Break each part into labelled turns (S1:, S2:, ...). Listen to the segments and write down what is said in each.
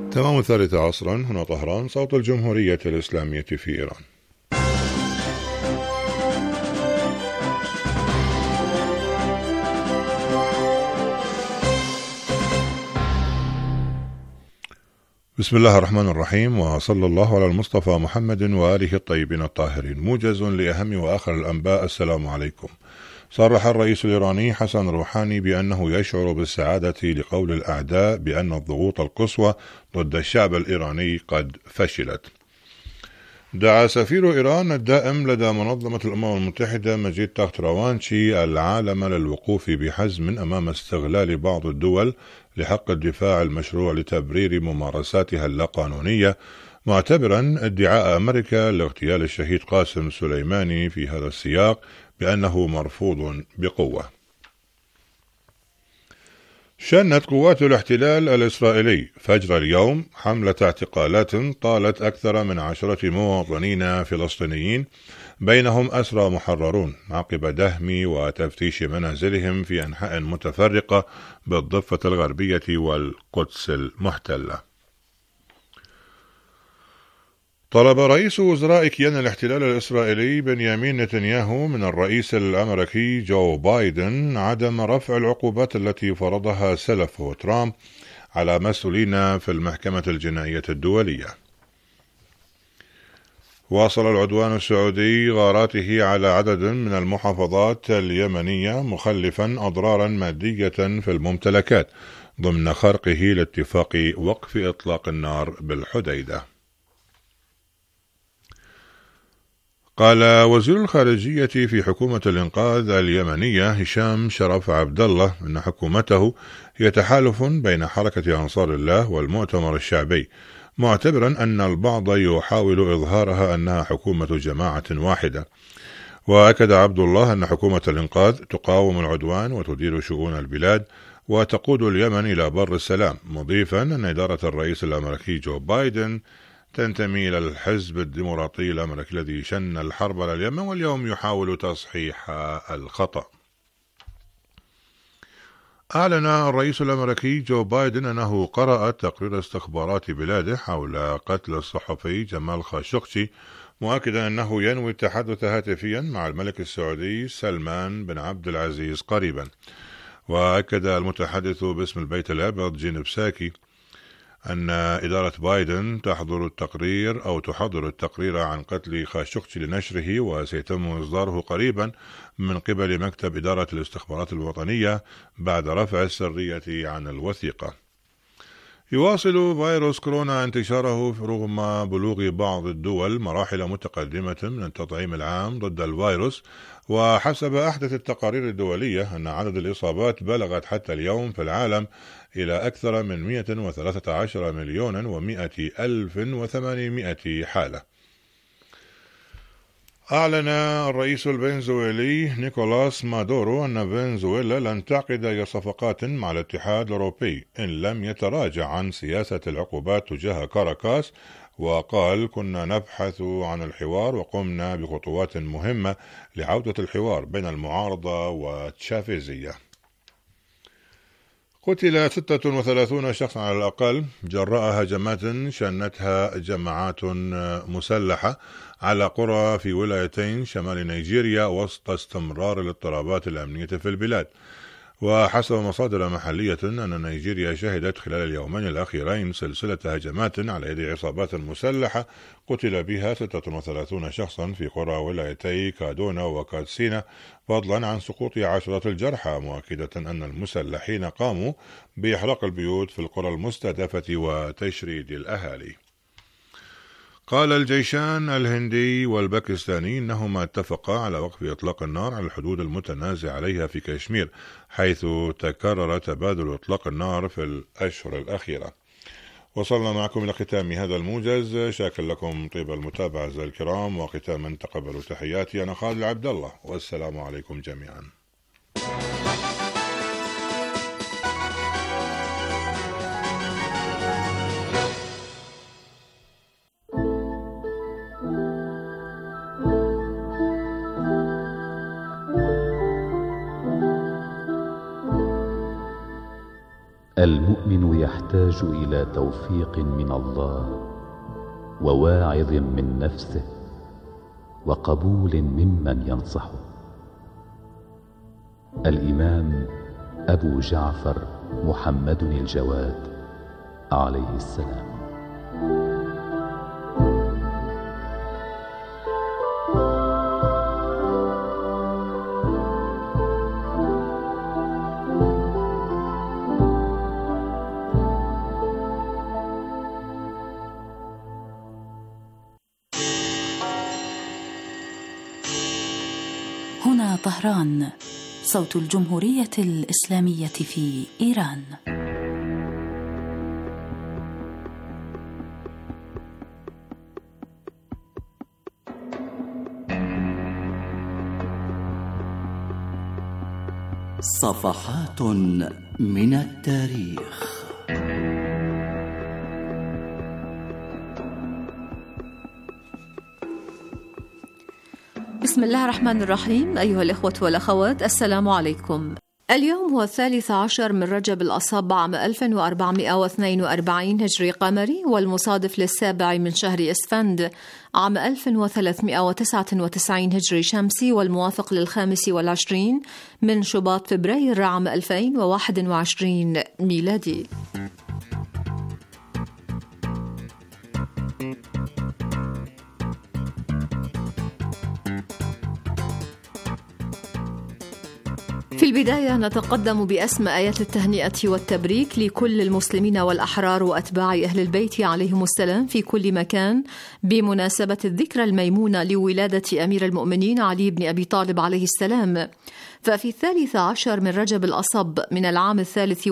S1: تمام 13 هنا طهران، صوت الجمهورية الإسلامية في إيران. بسم الله الرحمن الرحيم، وصلى الله على المصطفى محمد وآله الطيبين الطاهرين. موجز لأهم وآخر الأنباء. السلام عليكم. صرح الرئيس الإيراني حسن روحاني بأنه يشعر بالسعادة لقول الأعداء بأن الضغوط القصوى ضد الشعب الإيراني قد فشلت. دعا سفير إيران الدائم لدى منظمة الأمم المتحدة مجيد تاختروانشي العالم للوقوف بحزم أمام استغلال بعض الدول لحق الدفاع المشروع لتبرير ممارساتها اللاقانونية، معتبرا ادعاء أمريكا لاغتيال الشهيد قاسم سليماني في هذا السياق بأنه مرفوض بقوة. شنت قوات الاحتلال الإسرائيلي فجر اليوم حملة اعتقالات طالت أكثر من 10 مواطنين فلسطينيين، بينهم أسرى محررون، عقب دهم وتفتيش منازلهم في أنحاء متفرقة بالضفة الغربية والقدس المحتلة. طلب رئيس وزراء كيان الاحتلال الإسرائيلي بنيامين نتنياهو من الرئيس الأمريكي جو بايدن عدم رفع العقوبات التي فرضها سلفه ترامب على مسؤولين في المحكمة الجنائية الدولية. واصل العدوان السعودي غاراته على عدد من المحافظات اليمنية، مخلفا أضرارا مادية في الممتلكات ضمن خرقه لاتفاق وقف إطلاق النار بالحديدة. قال وزير الخارجية في حكومة الإنقاذ اليمنية هشام شرف عبد الله أن حكومته هي تحالف بين حركة أنصار الله والمؤتمر الشعبي، معتبرا أن البعض يحاول إظهارها أنها حكومة جماعة واحدة. وأكد عبد الله أن حكومة الإنقاذ تقاوم العدوان وتدير شؤون البلاد وتقود اليمن إلى بر السلام، مضيفا أن إدارة الرئيس الأمريكي جو بايدن تنتمي إلى الحزب الديمقراطي الأمريكي الذي شن الحرب على اليمن واليوم يحاول تصحيح الخطأ. أعلن الرئيس الأمريكي جو بايدن أنه قرأ تقرير استخبارات بلاده حول قتل الصحفي جمال خاشقجي، مؤكدا أنه ينوي التحدث هاتفيا مع الملك السعودي سلمان بن عبد العزيز قريبا. وأكد المتحدث باسم البيت الأبيض جين بساكي أن إدارة بايدن تحضر التقرير عن قتل خاشقجي لنشره، وسيتم إصداره قريبا من قبل مكتب إدارة الاستخبارات الوطنية بعد رفع السرية عن الوثيقة. يواصل فيروس كورونا انتشاره رغم بلوغ بعض الدول مراحل متقدمة من التطعيم العام ضد الفيروس، وحسب أحدث التقارير الدولية أن عدد الإصابات بلغت حتى اليوم في العالم إلى أكثر من 113,100,000,800 حالة. أعلن الرئيس الفنزويلي نيكولاس مادورو أن فنزويلا لن تعقد أي صفقات مع الاتحاد الأوروبي إن لم يتراجع عن سياسة العقوبات تجاه كاراكاس، وقال كنا نبحث عن الحوار وقمنا بخطوات مهمة لعودة الحوار بين المعارضة والتشافيزية. قتل 36 شخصا على الأقل جراء هجمات شنتها جماعات مسلحة على قرى في ولايتين شمال نيجيريا وسط استمرار الاضطرابات الأمنية في البلاد. وحسب مصادر محلية أن نيجيريا شهدت خلال اليومين الأخيرين سلسلة هجمات على يد عصابات مسلحة قتل بها 36 شخصا في قرى ولايتي كادونا وكاتسينا، فضلا عن سقوط عشرات الجرحى، مؤكدة أن المسلحين قاموا بإحراق البيوت في القرى المستهدفة وتشريد الأهالي. قال الجيشان الهندي والباكستاني إنهما اتفقا على وقف إطلاق النار على الحدود المتنازع عليها في كشمير، حيث تكرر تبادل إطلاق النار في الأشهر الأخيرة. وصلنا معكم إلى ختام هذا الموجز، شاكر لكم طيب المتابعة أعزائي الكرام، وختاما تقبلوا تحياتي، أنا خالد عبد الله، والسلام عليكم جميعا.
S2: المؤمن يحتاج إلى توفيق من الله وواعظ من نفسه وقبول ممن ينصحه. الإمام أبو جعفر محمد الجواد عليه السلام.
S3: هنا طهران، صوت الجمهورية الإسلامية في إيران.
S4: صفحات من التاريخ.
S5: بسم الله الرحمن الرحيم. أيها الإخوة والأخوات، السلام عليكم. اليوم هو 13 من رجب الأصب عام 1442 هجري قمري، والمصادف ل7 من شهر إسفند عام 1399 هجري شمسي، والموافق ل25 من شباط فبراير عام 2021 ميلادي. في البداية نتقدم بأسمى آيات التهنئة والتبريك لكل المسلمين والأحرار وأتباع أهل البيت عليهم السلام في كل مكان بمناسبة الذكرى الميمونة لولادة أمير المؤمنين علي بن أبي طالب عليه السلام. ففي 13 من رجب الأصب من العام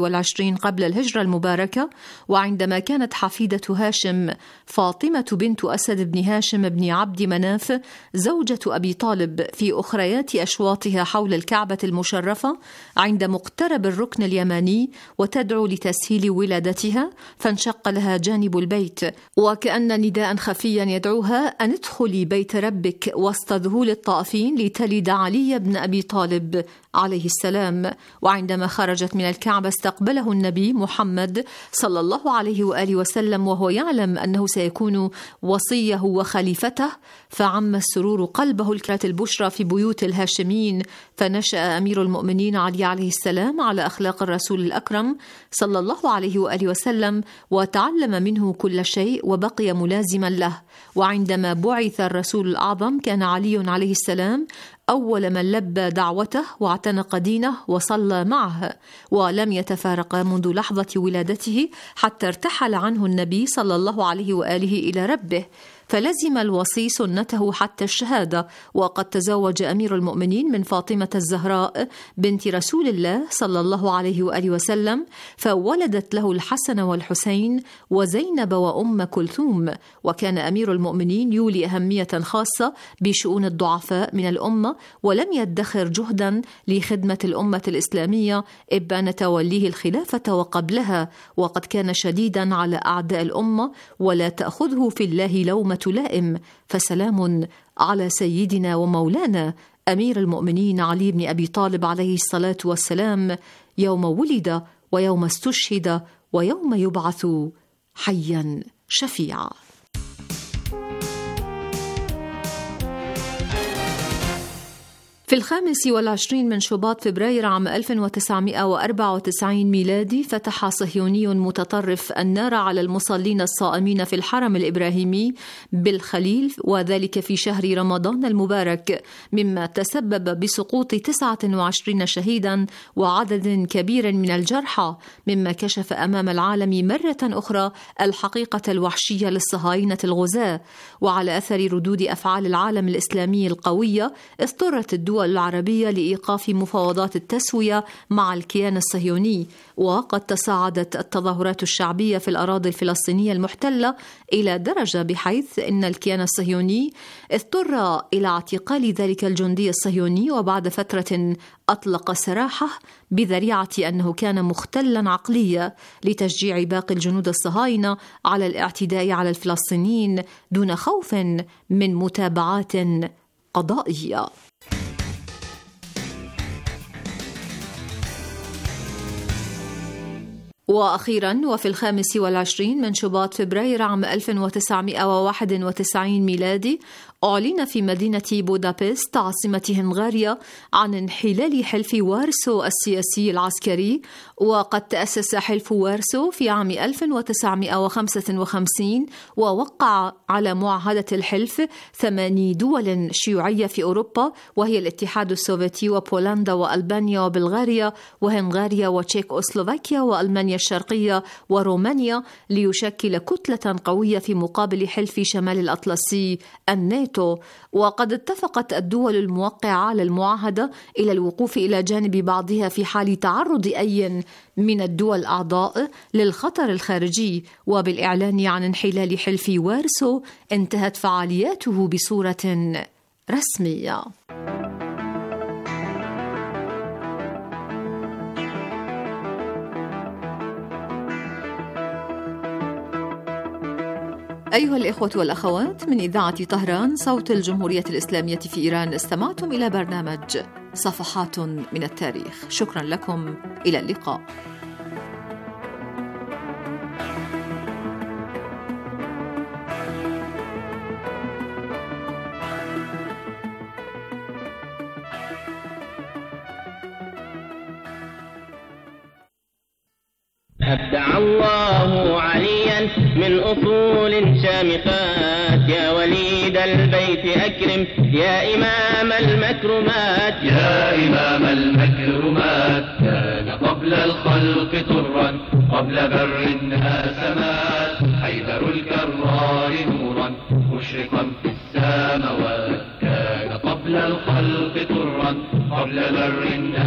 S5: 23 قبل الهجرة المباركة، وعندما كانت حفيدة هاشم فاطمة بنت أسد بن هاشم بن عبد مناف زوجة أبي طالب في أخريات أشواطها حول الكعبة المشرفة عند مقترب الركن اليماني وتدعو لتسهيل ولادتها، فانشق لها جانب البيت، وكأن نداء خفيا يدعوها أن ادخلي بيت ربك وسط ذهول الطائفين لتلد علي بن أبي طالب عليه السلام. وعندما خرجت من الكعبة استقبله النبي محمد صلى الله عليه وآله وسلم وهو يعلم أنه سيكون وصيه وخليفته، فعم السرور قلبه الكرة البشرى في بيوت الهاشمين، فنشأ أمير المؤمنين علي عليه السلام على أخلاق الرسول الأكرم صلى الله عليه وآله وسلم، وتعلم منه كل شيء وبقي ملازما له. وعندما بعث الرسول الأعظم كان علي عليه السلام أول من لبى دعوته واعتنق دينه وصلى معه، ولم يتفارق منذ لحظة ولادته حتى ارتحل عنه النبي صلى الله عليه وآله إلى ربه، فلزم الوصي سنته حتى الشهادة. وقد تزوج أمير المؤمنين من فاطمة الزهراء بنت رسول الله صلى الله عليه وآله وسلم، فولدت له الحسن والحسين وزينب وأم كلثوم. وكان أمير المؤمنين يولي أهمية خاصة بشؤون الضعفاء من الأمة، ولم يدخر جهدا لخدمة الأمة الإسلامية إبان توليه الخلافة وقبلها، وقد كان شديدا على أعداء الأمة ولا تأخذه في الله لومة لائم. فسلام على سيدنا ومولانا أمير المؤمنين علي بن أبي طالب عليه الصلاة والسلام، يوم ولد ويوم استشهد ويوم يبعث حيا شفيعا. في 25 من شباط فبراير عام 1994 ميلادي فتح صهيوني متطرف النار على المصلين الصائمين في الحرم الإبراهيمي بالخليل، وذلك في شهر رمضان المبارك، مما تسبب بسقوط 29 شهيدا وعدد كبير من الجرحى، مما كشف أمام العالم مرة أخرى الحقيقة الوحشية للصهاينة الغزاة. وعلى أثر ردود أفعال العالم الإسلامي القوية اضطرت الدول العربية لإيقاف مفاوضات التسوية مع الكيان الصهيوني، وقد تصاعدت التظاهرات الشعبية في الأراضي الفلسطينية المحتلة إلى درجة بحيث أن الكيان الصهيوني اضطر إلى اعتقال ذلك الجندي الصهيوني، وبعد فترة أطلق سراحه بذريعة أنه كان مختلا عقليا لتشجيع باقي الجنود الصهاينة على الاعتداء على الفلسطينيين دون خوف من متابعات قضائية. وأخيرا وفي 25 من شباط فبراير عام 1991 ميلادي أعلن في مدينة بودابست عاصمة هنغاريا عن انحلال حلف وارسو السياسي العسكري. وقد تأسس حلف وارسو في عام 1955 ووقع على معاهدة الحلف 8 دول شيوعية في أوروبا، وهي الاتحاد السوفيتي وبولندا وألبانيا وبلغاريا وهنغاريا وتشيكوسلوفاكيا وألمانيا الشرقية ورومانيا، ليشكل كتلة قوية في مقابل حلف شمال الأطلسي الناتو. وقد اتفقت الدول الموقعة على المعاهدة إلى الوقوف إلى جانب بعضها في حال تعرض أي من الدول الأعضاء للخطر الخارجي. وبالإعلان عن انحلال حلف وارسو انتهت فعالياته بصورة رسمية. أيها الإخوة والأخوات، من إذاعة طهران صوت الجمهورية الإسلامية في إيران، استمعتم إلى برنامج صفحات من التاريخ. شكرا لكم، إلى اللقاء.
S6: أبدع الله عليا من أصول شامخات، يا وليد البيت أكرم يا إمام المكرمات.
S7: يا إمام المكرمات، كان قبل الخلق طرا قبل بر ناسمات، حيدر الكرار نورا مشرقا في السماوات. كان قبل الخلق طرا قبل بر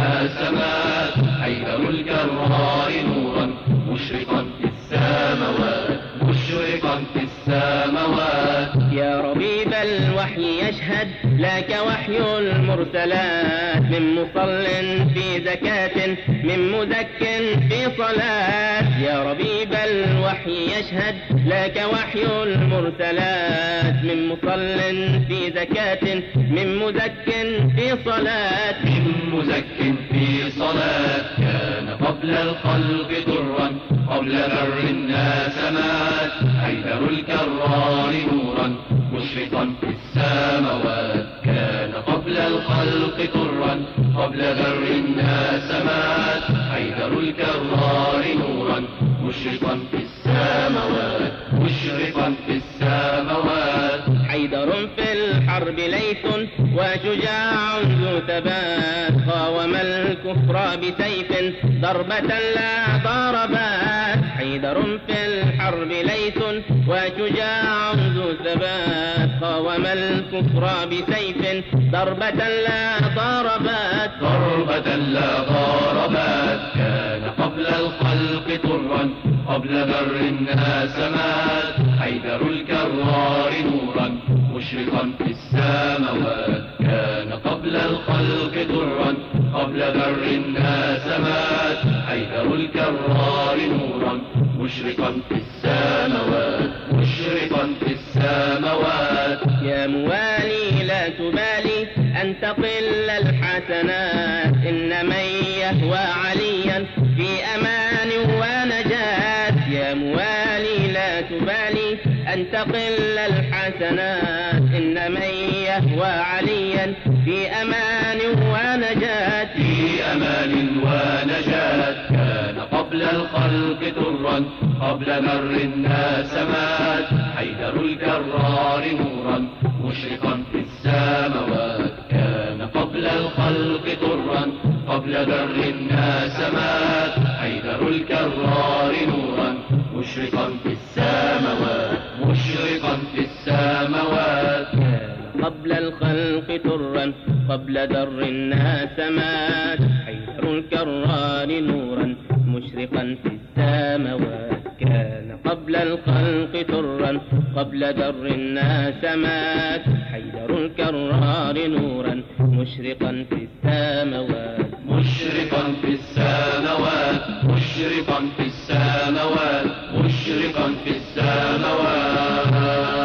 S7: ناسمات، حيدر الكرار نورا مشرقا في السماوات، مشرقا في السماوات.
S6: يا ربيب الوحي يشهد لك وحي المرسلات، من مصل في زكاة من مزك في صلاة. يا ربيب الوحي يشهد لك وحي المرسلات، من مصل في زكاة من مزك في صلاة.
S7: من مزك في صلاة، كان قبل الخلق طرا قبل بر الناسمات، حيدر الكرار نورا مشرقا في السماوات. كان قبل الخلق طرا قبل بر الناسمات، حيدر الكرار نورا مشرقا في السماوات، مشرقا في السماوات.
S6: حيدر في الحرب ليث وشجاع ذو ثبات، قاوم الكفر بسيف ضربة لا ضربات. حيدر في الحرب ليث وشجاع ذو ثبات، قاوم الكفر بسيف ضربة لا ضربات،
S7: ضربة لا ضربات. كان قبل الخلق طرا قبل بر الناسمات، حيدر الكرار نورا مشرقا في السماوات. كان قبل الخلق طرا قبل بر الناسمات، حيدر الكرار نورا مشرقا في السماوات، مشرقا في السماوات.
S6: يا موالي لا تبالي أن تقل الحسنات، إن من يهوى عليا في أمان ونجاة. يا موالي لا تبالي أن تقل الحسنات، إن من يهوى عليا في أمان ونجاة.
S7: في أمان ونجاة. كان قبل الخلق طرا قبل بر الناسمات، حيدر الكرار نورا مشرقا في السماوات. كان قبل الخلق طرا قبل بر الناسمات، حيدر الكرار نورا مشرقا في السماوات، مشرقا في السماوات.
S6: قبل الخلق طرا قبل در الناسمات، حيدر الكرار نورا مشرقا في السماوات. كان قبل الخلق طرا قبل در الناسمات، حيدر الكرار نورا مشرقا في السماوات،
S7: مشرقا في السماوات، مشرقا في السماوات، مشرقا في السماوات.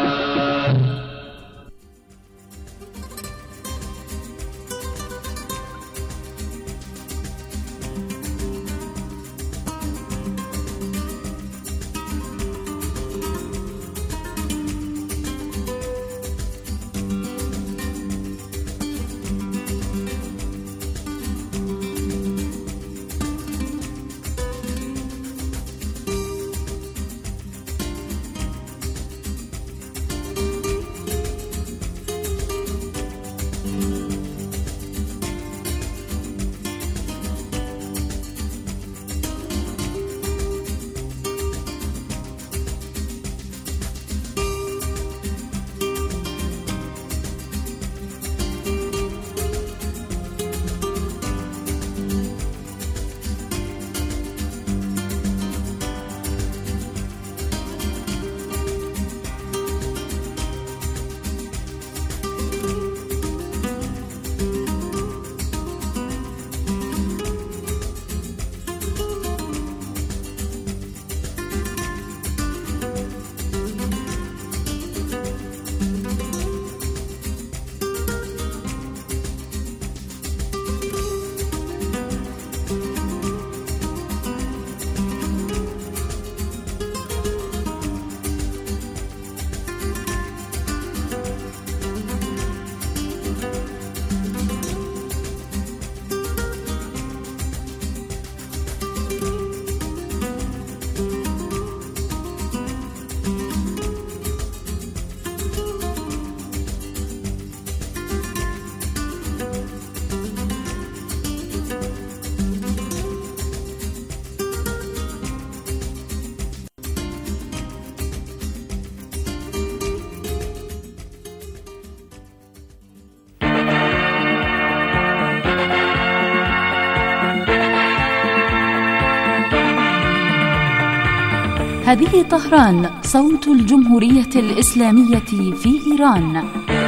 S3: هذه طهران، صوت الجمهورية الإسلامية في إيران.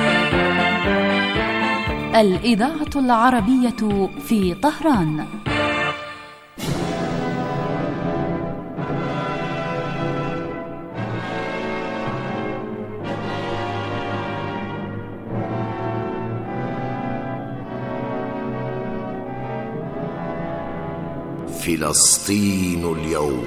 S3: الإذاعة العربية في طهران.
S8: فلسطين اليوم.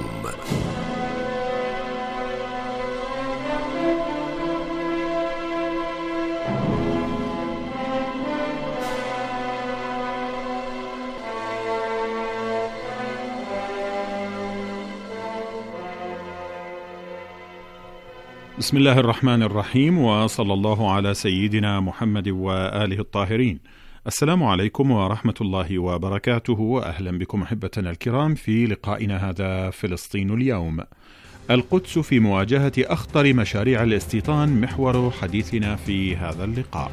S9: بسم الله الرحمن الرحيم، وصلى الله على سيدنا محمد وآله الطاهرين. السلام عليكم ورحمة الله وبركاته، وأهلا بكم أحبتنا الكرام في لقائنا هذا فلسطين اليوم. القدس في مواجهة أخطر مشاريع الاستيطان محور حديثنا في هذا اللقاء.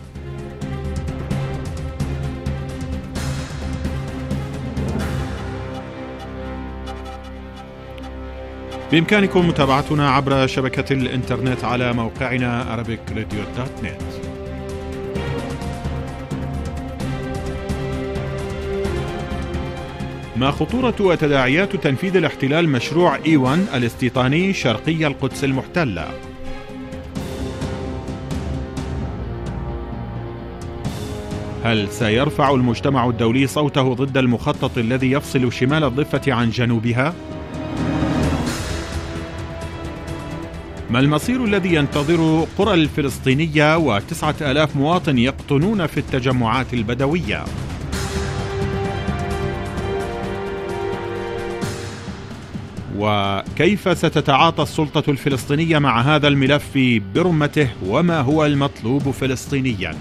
S9: بإمكانكم متابعتنا عبر شبكة الإنترنت على موقعنا arabicradio.net. ما خطورة وتداعيات تنفيذ الاحتلال مشروع إيوان الاستيطاني شرقي القدس المحتلة؟ هل سيرفع المجتمع الدولي صوته ضد المخطط الذي يفصل شمال الضفة عن جنوبها؟ ما المصير الذي ينتظر قرى الفلسطينية و9,000 مواطن يقطنون في التجمعات البدوية؟ وكيف ستتعاطى السلطة الفلسطينية مع هذا الملف برمته، وما هو المطلوب فلسطينيا؟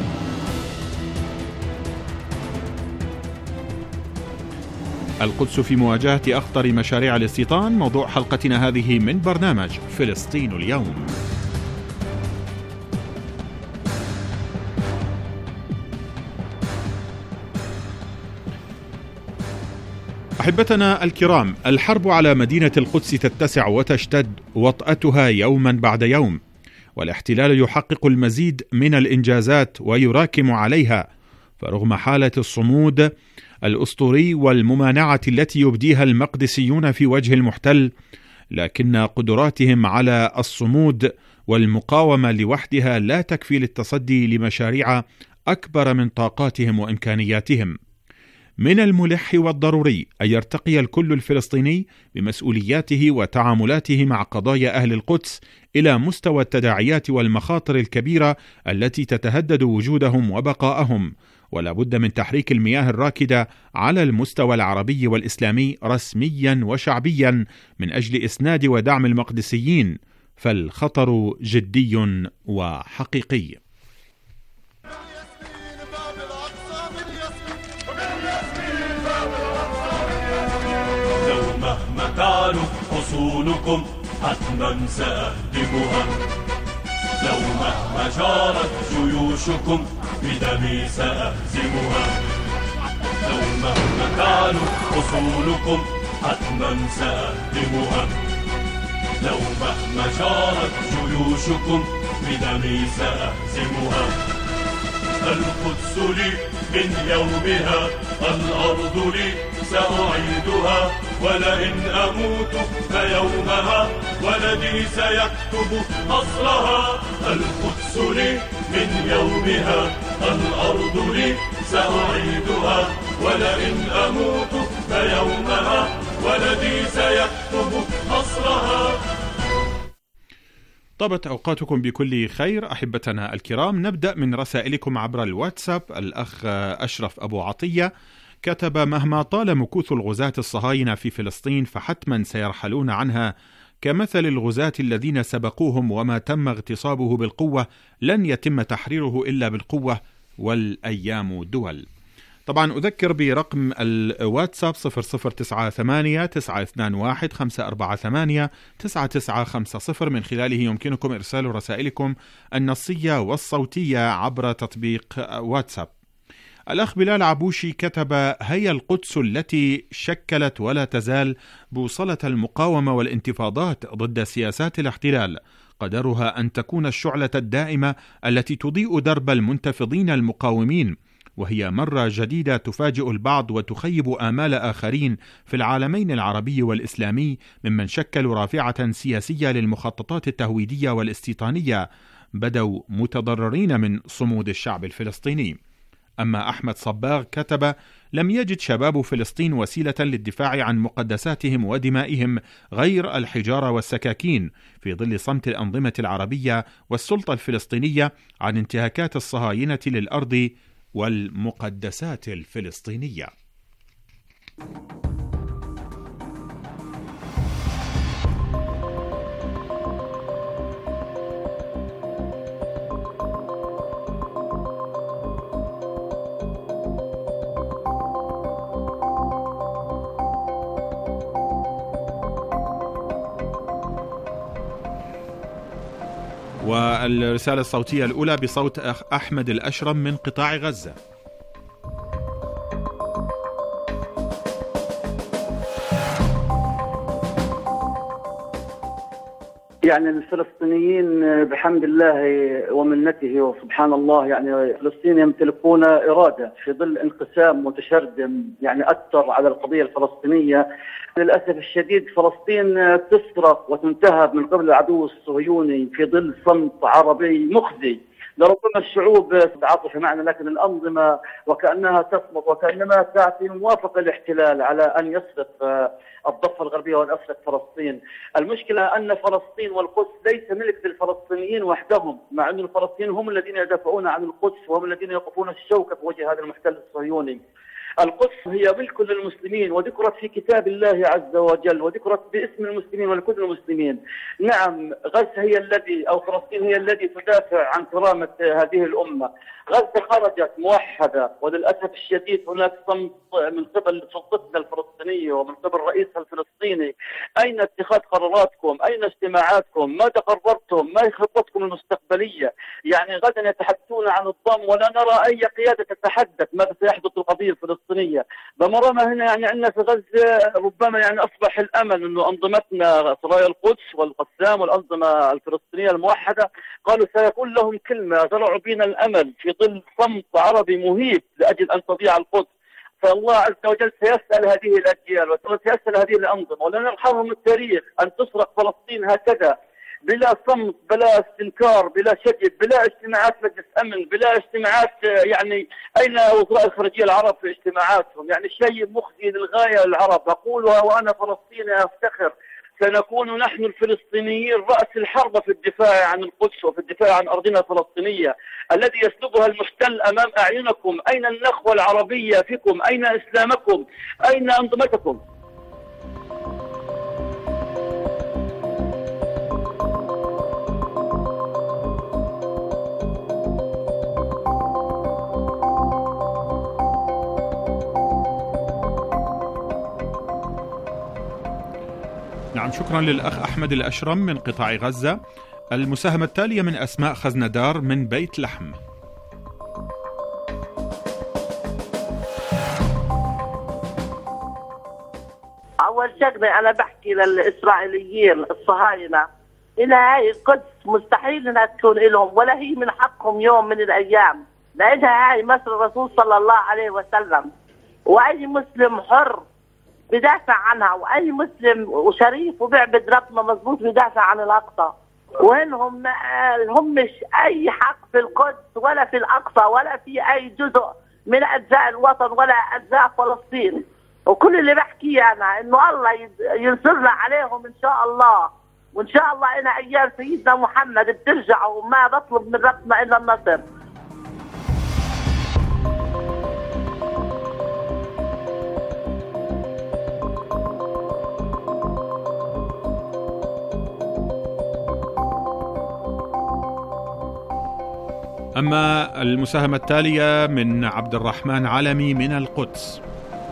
S9: القدس في مواجهة أخطر مشاريع الاستيطان، موضوع حلقتنا هذه من برنامج فلسطين اليوم. أحبتنا الكرام، الحرب على مدينة القدس تتسع وتشتد وطأتها يوما بعد يوم، والاحتلال يحقق المزيد من الإنجازات ويراكم عليها، فرغم حالة الصمود الأسطوري والممانعة التي يبديها المقدسيون في وجه المحتل، لكن قدراتهم على الصمود والمقاومة لوحدها لا تكفي للتصدي لمشاريع أكبر من طاقاتهم وإمكانياتهم. من الملح والضروري أن يرتقي الكل الفلسطيني بمسؤولياته وتعاملاته مع قضايا أهل القدس إلى مستوى التداعيات والمخاطر الكبيرة التي تتهدد وجودهم وبقاءهم، ولا بد من تحريك المياه الراكدة على المستوى العربي والإسلامي رسميا وشعبيا من أجل إسناد ودعم المقدسيين، فالخطر جدي وحقيقي.
S10: لو مهما تعلو حصونكم حتما سأهدمها، لو مهما جارت جيوشكم بدمي سأهزمها، لو مهما تعلو حصونكم حتما سأهدمها، لو مهما جارت جيوشكم بدمي سأهزمها. القدس لي من يومها، الأرض لي سأعيدها، ولئن أموت فيومها ولدي سيكتب نصرها. القدس لي من يومها، الأرض لي سأعيدها، ولئن أموت فيومها ولدي سيكتب نصرها.
S9: طابت أوقاتكم بكل خير أحبتنا الكرام. نبدأ من رسائلكم عبر الواتساب. الأخ أشرف أبو عطية كتب: مهما طال مكوث الغزاة الصهاينة في فلسطين فحتما سيرحلون عنها، كمثل الغزاة الذين سبقوهم، وما تم اغتصابه بالقوة لن يتم تحريره إلا بالقوة، والأيام دول. طبعا أذكر برقم الواتساب 0098-921-548-9950، من خلاله يمكنكم إرسال رسائلكم النصية والصوتية عبر تطبيق واتساب. الأخ بلال عبوشي كتب: هي القدس التي شكلت ولا تزال بوصلة المقاومة والانتفاضات ضد سياسات الاحتلال، قدرها أن تكون الشعلة الدائمة التي تضيء درب المنتفضين المقاومين، وهي مرة جديدة تفاجئ البعض وتخيب آمال آخرين في العالمين العربي والإسلامي ممن شكلوا رافعة سياسية للمخططات التهويدية والاستيطانية بدوا متضررين من صمود الشعب الفلسطيني. أما أحمد صباغ كتب: لم يجد شباب فلسطين وسيلة للدفاع عن مقدساتهم ودمائهم غير الحجارة والسكاكين في ظل صمت الأنظمة العربية والسلطة الفلسطينية عن انتهاكات الصهاينة للأرض والمقدسات الفلسطينية. والرسالة الصوتية الأولى بصوت أحمد الأشرم من قطاع غزة.
S11: يعني الفلسطينيين بحمد الله ومنته وسبحان الله، يعني الفلسطينيين يمتلكون إرادة في ظل انقسام متشرذم يعني أثر على القضية الفلسطينية. للأسف الشديد فلسطين تسرق وتنتهب من قبل العدو الصهيوني في ظل صمت عربي مخزي. لربما الشعوب تتعاطف معنا، لكن الأنظمة وكأنها تصمت وكأنما تعطي موافقة الاحتلال على أن يسرق الضفة الغربية وأن يسرق فلسطين. المشكلة أن فلسطين والقدس ليس ملك للفلسطينيين وحدهم، مع أن الفلسطينيين هم الذين يدافعون عن القدس وهم الذين يوقفون الشوكة في وجه هذا المحتل الصهيوني. القدس هي ملك للمسلمين وذكرت في كتاب الله عز وجل وذكرت باسم المسلمين ولكل المسلمين. نعم، غزة هي الذي أو فلسطين هي الذي تدافع عن كرامة هذه الأمة. غزة خرجت موحدة، وللأسف الشديد هناك صمت من قبل سلطتنا الفلسطينية ومن قبل رئيسها الفلسطيني. أين اتخاذ قراراتكم؟ أين اجتماعاتكم؟ ماذا قررتم؟ ما خطتكم المستقبلية؟ يعني غدا يتحدثون عن الضم ولا نرى أي قيادة تتحدث ماذا سيحدث القضية الفلسطينية. بمرامة هنا يعني عندنا في غزة ربما يعني أصبح الأمل أنه أنظمتنا سرايا القدس والقسام والأنظمة الفلسطينية الموحدة قالوا سيكون لهم كلمة، زرعوا بنا الأمل في ظل صمت عربي مهيب لأجل أن تضيع القدس. فالله عز وجل سيسأل هذه الأجيال وسيسأل هذه الأنظمة، ولن يرحمهم التاريخ أن تسرق فلسطين هكذا بلا صمت، بلا استنكار، بلا شجب، بلا اجتماعات مجلس أمن، بلا اجتماعات. يعني أين وزراء الخارجية العرب في اجتماعاتهم؟ يعني شيء مخزي للغاية للعرب. أقولها وأنا فلسطيني أفتخر، سنكون نحن الفلسطينيين رأس الحربة في الدفاع عن القدس وفي الدفاع عن أرضنا الفلسطينية الذي يسلبها المحتل أمام أعينكم. أين النخوة العربية فيكم؟ أين إسلامكم؟ أين أنظمتكم؟
S9: نعم، شكرا للأخ أحمد الأشرم من قطاع غزة. المساهمة التالية من أسماء خزندار من بيت لحم.
S12: أول شغلة أنا بحكي للإسرائيليين الصهاينة إن هاي القدس مستحيل إنها تكون لهم ولا هي من حقهم يوم من الأيام، لأنها هاي مصر الرسول صلى الله عليه وسلم، وأي مسلم حر بدافع عنها، وأي مسلم وشريف وبيعبد ربنا مظبوط بدافع عن الأقصى. وإنهم همش أي حق في القدس ولا في الأقصى ولا في أي جزء من أجزاء الوطن ولا أجزاء فلسطين. وكل اللي بحكيه أنا إنه الله ينصرنا عليهم إن شاء الله، وإن شاء الله إن أيام سيدنا محمد بترجع، وما بطلب من ربنا إلا النصر.
S9: أما المساهمة التالية من عبد الرحمن علمي من القدس.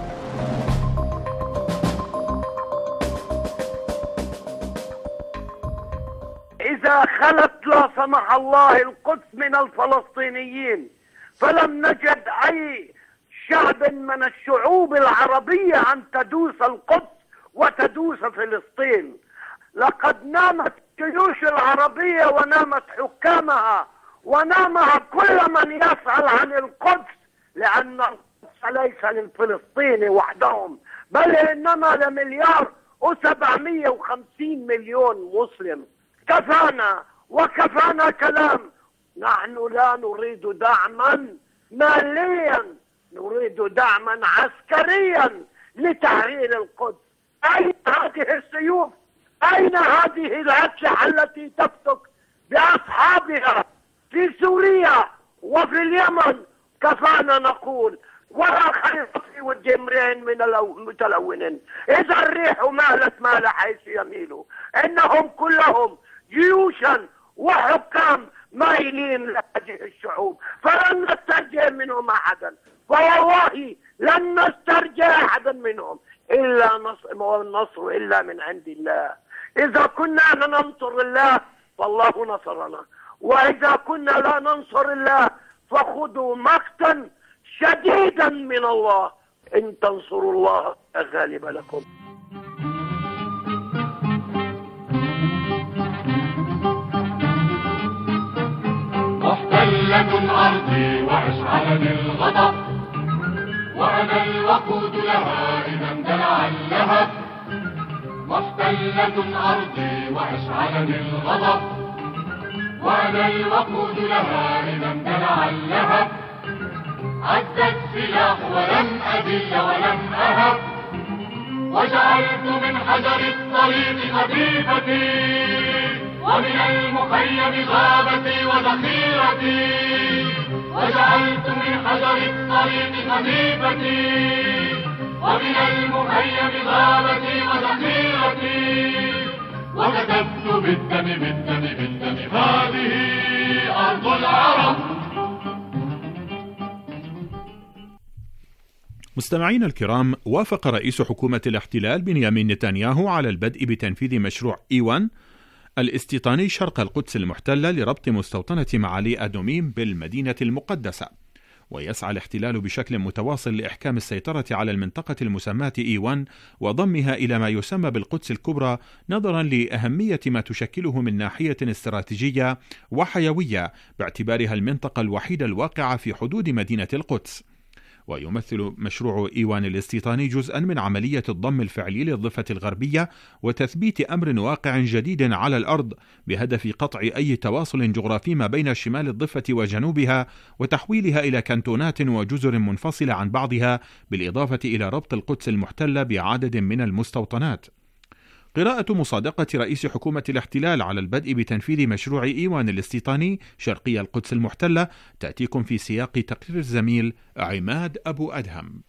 S13: إذا خلت لا سمح الله القدس من الفلسطينيين فلم نجد أي شعب من الشعوب العربية أن تدوس القدس وتدوس فلسطين. لقد نامت الجيوش العربية ونامت حكامها ونامها كل من يسأل عن القدس، لأن القدس ليس للفلسطيني وحدهم، بل إنما ل1,750,000,000 مسلم. كفانا وكفانا كلام. نحن لا نريد دعما ماليا، نريد دعما عسكريا لتحرير القدس. أين هذه السيوف؟ أين هذه الأسلحة التي تفتك بأصحابها في سوريا وفي اليمن؟ كفانا نقول ولا خير في ود امرئ من المتلون إذا الريح مالت مال حيث يميل. إنهم كلهم جيوشا وحكام مايلين لهذه الشعوب، فلن نسترجع منهم أحدا، فوالله لن نسترجع أحدا منهم إلا النصر إلا من عند الله. إذا كنا ننصر الله فالله نصرنا، وإذا كنا لا ننصر الله فخذوا مقتا شديدا من الله. إن تنصروا الله غالب لكم.
S7: محتلة أرضي وأشعلني الغضب، وأنا الوقود لها إذا اندلع اللهب. محتلة أرضي وأشعلني الغضب، وأنا الوقود لها إذا اندلع اللهب. عز السلاح ولم أذل ولم أهب، وجعلت من حجر الطريق قذيفتي، ومن المخيم غابتي وذخيرتي. وجعلت من حجر الطريق قذيفتي، ومن المخيم غابتي وذخيرتي. وكتبت بالدم بالدم بالدم هذه أرض العرب.
S9: مستمعينا الكرام، وافق رئيس حكومة الاحتلال بنيامين نتنياهو على البدء بتنفيذ مشروع إيوان الاستيطاني شرق القدس المحتلة لربط مستوطنة معالي أدوميم بالمدينة المقدسة. ويسعى الاحتلال بشكل متواصل لإحكام السيطرة على المنطقة المسماة إيوان وضمها إلى ما يسمى بالقدس الكبرى، نظرا لأهمية ما تشكله من ناحية استراتيجية وحيوية، باعتبارها المنطقة الوحيدة الواقعة في حدود مدينة القدس. ويمثل مشروع إيوان الاستيطاني جزءا من عملية الضم الفعلي للضفة الغربية وتثبيت أمر واقع جديد على الأرض، بهدف قطع أي تواصل جغرافي ما بين شمال الضفة وجنوبها، وتحويلها إلى كانتونات وجزر منفصلة عن بعضها، بالإضافة إلى ربط القدس المحتلة بعدد من المستوطنات. قراءة مصادقة رئيس حكومة الاحتلال على البدء بتنفيذ مشروع إيوان الاستيطاني شرقي القدس المحتلة تأتيكم في سياق تقرير الزميل عماد أبو أدهم.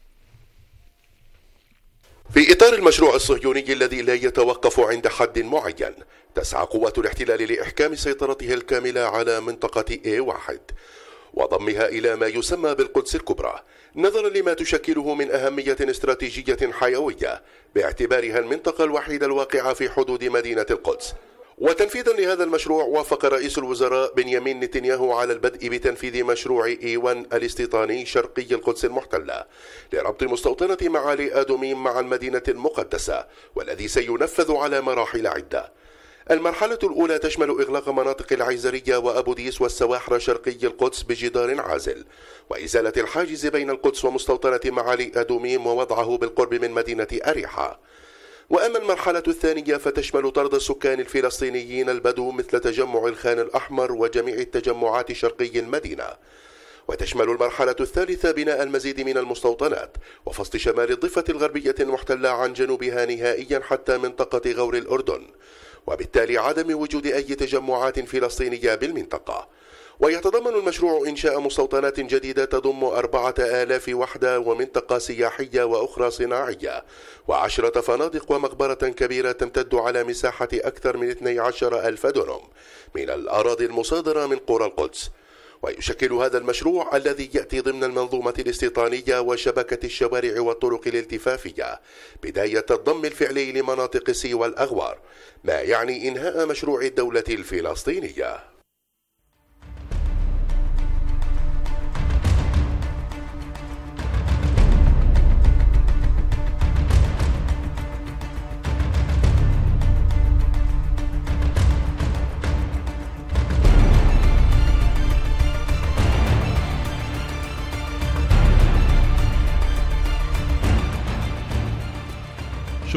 S14: في إطار المشروع الصهيوني الذي لا يتوقف عند حد معين، تسعى قوات الاحتلال لإحكام سيطرتها الكاملة على منطقة A1 وضمها إلى ما يسمى بالقدس الكبرى، نظرا لما تشكله من أهمية استراتيجية حيوية، باعتبارها المنطقة الوحيدة الواقعة في حدود مدينة القدس. وتنفيذا لهذا المشروع، وافق رئيس الوزراء بنيامين نتنياهو على البدء بتنفيذ مشروع إيوان الاستيطاني شرقي القدس المحتلة لربط مستوطنة معالي أدوميم مع المدينة المقدسة، والذي سينفذ على مراحل عدة. المرحلة الأولى تشمل إغلاق مناطق العيزرية وأبو ديس والسواحر شرقي القدس بجدار عازل، وإزالة الحاجز بين القدس ومستوطنة معالي أدوميم ووضعه بالقرب من مدينة أريحة. وأما المرحلة الثانية فتشمل طرد السكان الفلسطينيين البدو مثل تجمع الخان الأحمر وجميع التجمعات شرقي المدينة. وتشمل المرحلة الثالثة بناء المزيد من المستوطنات وفصل شمال الضفة الغربية المحتلة عن جنوبها نهائيا حتى منطقة غور الأردن، وبالتالي عدم وجود أي تجمعات فلسطينية بالمنطقة. ويتضمن المشروع إنشاء مستوطنات جديدة تضم 4000 وحدة ومنطقة سياحية وأخرى صناعية و10 فنادق ومقبرة كبيرة تمتد على مساحة أكثر من 12,000 دونم من الأراضي المصادرة من قرى القدس. ويشكل هذا المشروع الذي يأتي ضمن المنظومة الاستيطانية وشبكة الشوارع والطرق الالتفافية بداية الضم الفعلي لمناطق سي والأغوار، ما يعني إنهاء مشروع الدولة الفلسطينية.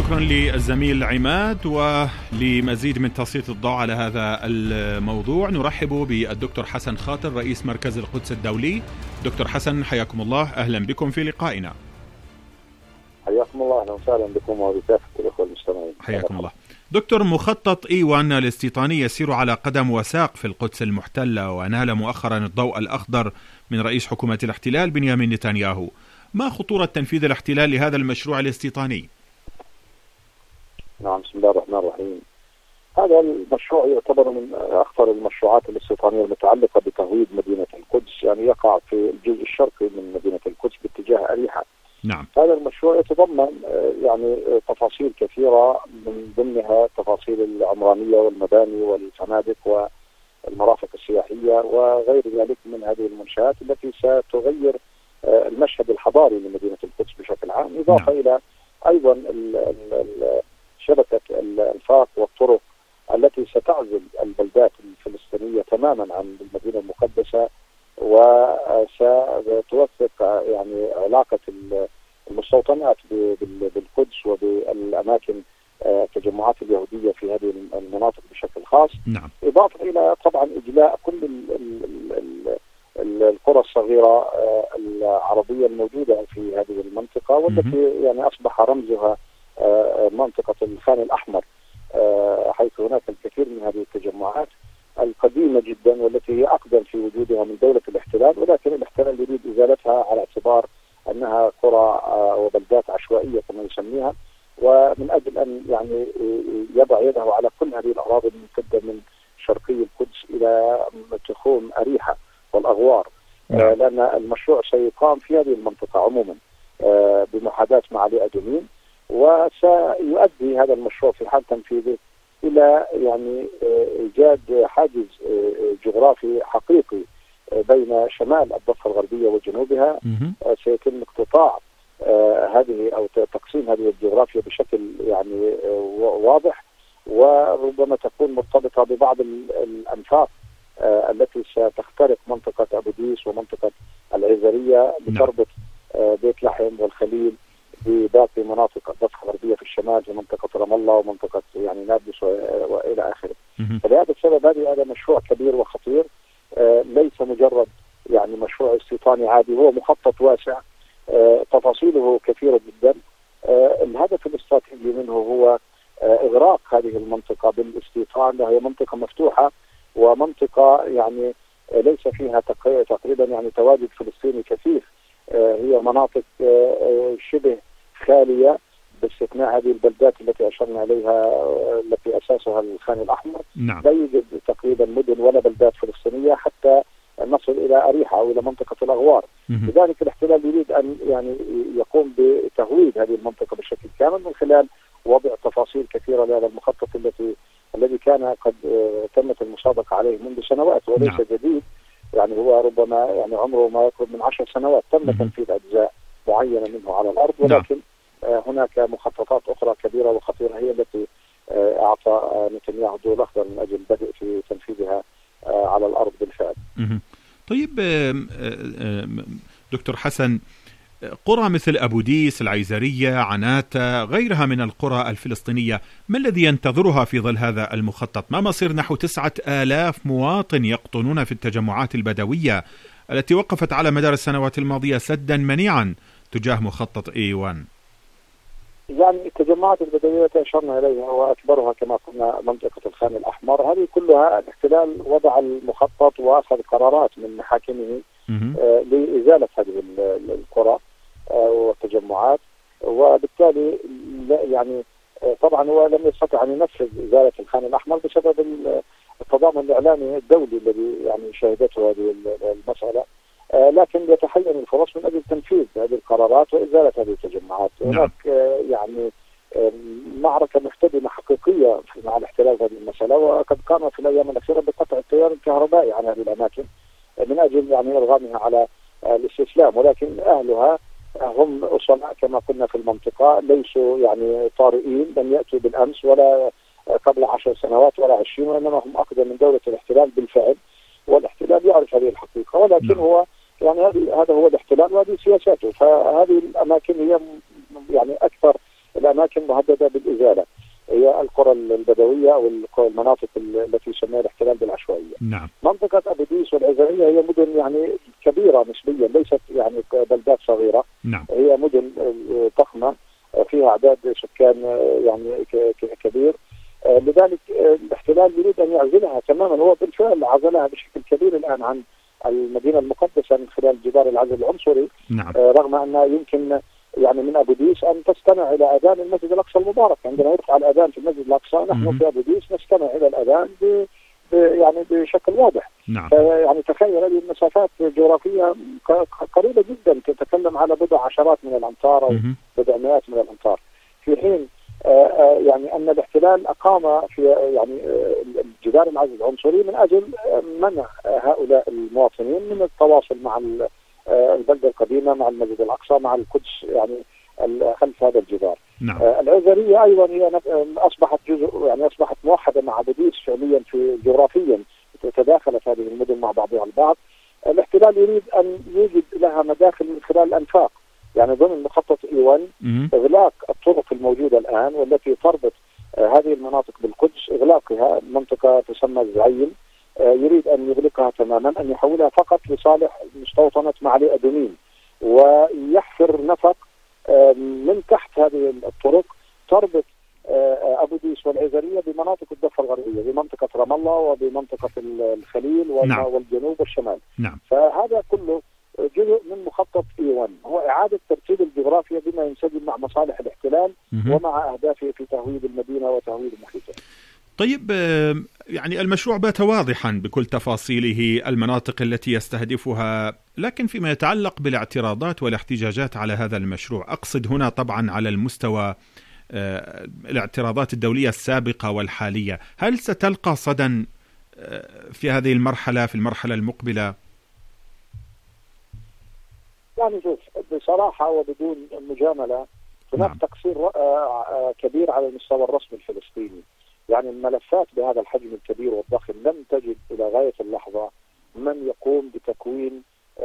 S9: شكرا للزميل عماد. ولمزيد من تسليط الضوء على هذا الموضوع نرحب بالدكتور حسن خاطر رئيس مركز القدس الدولي. دكتور حسن حياكم الله، أهلا بكم في لقائنا.
S15: حياكم الله، أهلا وسهلا بكم وبكافة الأخوة المستمعين.
S9: حياكم الله. دكتور، مخطط E1 الاستيطاني يسير على قدم وساق في القدس المحتلة، ونال مؤخرا الضوء الأخضر من رئيس حكومة الاحتلال بنيامين نتنياهو. ما خطورة تنفيذ الاحتلال لهذا المشروع الاستيطاني؟
S15: نعم، بسم الله الرحمن الرحيم. هذا المشروع يعتبر من أخطر المشروعات الاستيطانية المتعلقة بتهويد مدينة القدس، يعني يقع في الجزء الشرقي من مدينة القدس باتجاه أريحة.
S9: نعم.
S15: هذا المشروع يتضمن يعني تفاصيل كثيرة، من ضمنها تفاصيل العمرانية والمباني والفنادق والمرافق السياحية وغير ذلك من هذه المنشآت التي ستغير المشهد الحضاري لمدينة القدس بشكل عام، إضافة إلى أيضا شبكة الأنفاق والطرق التي ستعزل البلدات الفلسطينية تماما عن المدينة المقدسة، وستوثق يعني علاقة المستوطنات بالقدس وبالأماكن التجمعات اليهودية في هذه المناطق بشكل خاص.
S9: نعم.
S15: إضافة إلى طبعا إجلاء كل القرى الصغيرة العربية الموجودة في هذه المنطقة، والتي يعني أصبح رمزها منطقة الخان الأحمر، حيث هناك الكثير من هذه التجمعات القديمة جدا والتي هي أقدم في وجودها من دولة الاحتلال، ولكن الاحتلال يريد إزالتها على اعتبار أنها قرى وبلدات عشوائية كما يسميها، ومن أجل أن يعني يضع يده على كل هذه الأراضي الممتدة من شرقي القدس إلى تخوم أريحة والأغوار. لأن المشروع سيقام في هذه المنطقة عموما بمحاذاة معالي أدومين، وسيؤدي هذا المشروع في حال تنفيذه إلى يعني إيجاد حاجز جغرافي حقيقي بين شمال الضفة الغربية وجنوبها. سيتم اقتطاع هذه أو تقسيم هذه الجغرافيا بشكل يعني واضح، وربما تكون مرتبطة ببعض الأنفاق التي ستخترق منطقة أبو ديس ومنطقة العزرية لتربط بيت لحم والخليل بباقي مناطق الضفة الغربية في الشمال، في منطقة رام الله ومنطقة يعني نابلس وإلى آخره. فلهذا السبب هذا مشروع كبير وخطير، ليس مجرد يعني مشروع استيطاني عادي، هو مخطط واسع، تفاصيله كثيرة جدا. الهدف الاستراتيجي منه هو إغراق هذه المنطقة بالاستيطان، وهي منطقة مفتوحة ومنطقة يعني ليس فيها تقريبا يعني تواجد فلسطيني كثيف، هي مناطق شبه خالية باستثناء هذه البلدات التي أشرنا إليها التي أساسها الخان الأحمر.
S9: نعم.
S15: لا يوجد تقريبا مدن ولا بلدات فلسطينية حتى نصل إلى أريحة أو إلى منطقة الأغوار. لذلك الاحتلال يريد أن يعني يقوم بتهويد هذه المنطقة بشكل كامل من خلال وضع تفاصيل كثيرة لهذا المخطط الذي كان قد تمت المصادقة عليه منذ سنوات وليس جديد، يعني هو ربما يعني عمره ما يقرب من 10 سنوات تم تنفيذ أجزاء معينة منه على الأرض، ولكن هناك مخططات أخرى كبيرة وخطيرة هي التي أعطى نتنياهو الضوء الأخضر من أجل البدء في تنفيذها على الأرض بالفعل.
S9: طيب دكتور حسن، قرى مثل أبو ديس، العيزرية، عناتة، غيرها من القرى الفلسطينية، ما الذي ينتظرها في ظل هذا المخطط؟ ما مصير نحو 9000 مواطن يقطنون في التجمعات البدوية التي وقفت على مدار السنوات الماضية سدا منيعا تجاه مخطط A1؟
S15: يعني التجمعات البدوية التي أشرنا إليها وأكبرها كما قلنا منطقة الخان الأحمر، هذه كلها الاحتلال وضع المخطط وأخذ قرارات من محاكمه لإزالة هذه القرى والتجمعات، وبالتالي يعني طبعا هو لم يستطع أن ينفذ إزالة الخان الأحمر بسبب التضامن الإعلامي الدولي الذي يعني شهدته هذه المسألة، لكن يتحين الفرص من أجل تنفيذ هذه القرارات وإزالة هذه التجمعات. هناك يعني معركة محتدمة حقيقية مع الاحتلال في هذه المسألة، وقد قام في الأيام الأخيرة بقطع التيار الكهربائي عن هذه الأماكن من أجل يعني إرغامها على الاستسلام، ولكن أهلها هم أصلاء كما قلنا في المنطقة، ليسوا يعني طارئين، لم يأتوا بالأمس ولا قبل 10 سنوات ولا 20، وإنما هم أقدم من دولة الاحتلال بالفعل، والاحتلال يعرف هذه الحقيقة، ولكن هو يعني هذا هو الاحتلال وهذه سياساته. فهذه الأماكن هي يعني أكثر الأماكن مهددة بالإزالة هي القرى البدوية أو المناطق التي يسميها الاحتلال بالعشوائية.
S9: نعم.
S15: منطقة أبو ديس والعزرية هي مدن يعني كبيرة نسبيا، ليست يعني بلدات صغيرة.
S9: نعم.
S15: هي مدن ضخمة فيها أعداد سكان يعني كبير، لذلك الاحتلال يريد أن يعزلها تماما. هو بالفعل عزلها بشكل كبير الآن عن المدينة المقدسة من خلال جدار العزل العنصري.
S9: نعم.
S15: رغم أن يمكن يعني من أبو ديس أن تستمع إلى أذان المسجد الأقصى المبارك. عندما يرفع الأذان في المسجد الأقصى نحن في أبو ديس نستمع إلى الأذان يعني بشكل واضح.
S9: نعم.
S15: يعني تخيل هذه المسافات جغرافية قريبة جدا، تتكلم على بضع عشرات من الأمتار أو بضع مئات من الأمتار، في حين يعني أن الاحتلال أقام في يعني جدار العزل العنصري من أجل منع هؤلاء المواطنين من التواصل مع البلدة القديمة، مع المسجد الأقصى، مع القدس، يعني خلف هذا الجدار.
S9: نعم.
S15: العزرية أيضا هي أصبحت جزء، يعني أصبحت موحدة مع أبو ديس فعليا في جغرافيا، تداخلت هذه المدن مع بعضها البعض. الاحتلال يريد أن يوجد لها مداخل من خلال الأنفاق، يعني ضمن مخطط إيوان إغلاق الطرق الموجودة الآن والتي تربط هذه المناطق بالقدس، إغلاقها منطقة تسمى الزعيم، يريد أن يغلقها تماما، أن يحولها فقط لصالح مستوطنة معلي أدومين، ويحفر نفق من تحت هذه الطرق تربط أبو ديس والعزرية بمناطق الضفة الغربية، بمنطقة رام الله وبمنطقة الخليل والجنوب والشمال.
S9: نعم.
S15: فهذا كله جزء من مخطط إيوان، هو إعادة ترتيب الجغرافيا بما ينسجم مع مصالح الاحتلال ومع أهدافه في تهويد المدينة وتهويد المحيطين.
S9: طيب، يعني المشروع بات واضحا بكل تفاصيله، المناطق التي يستهدفها، لكن فيما يتعلق بالاعتراضات والاحتجاجات على هذا المشروع، أقصد هنا طبعا على المستوى الاعتراضات الدولية السابقة والحالية، هل ستلقى صدى في هذه المرحلة، في المرحلة المقبلة؟
S15: يعني شوف، بصراحة وبدون مجاملة، هناك تقصير كبير على المستوى الرسمي الفلسطيني. يعني الملفات بهذا الحجم الكبير والضخم لم تجد إلى غاية اللحظة من يقوم بتكوين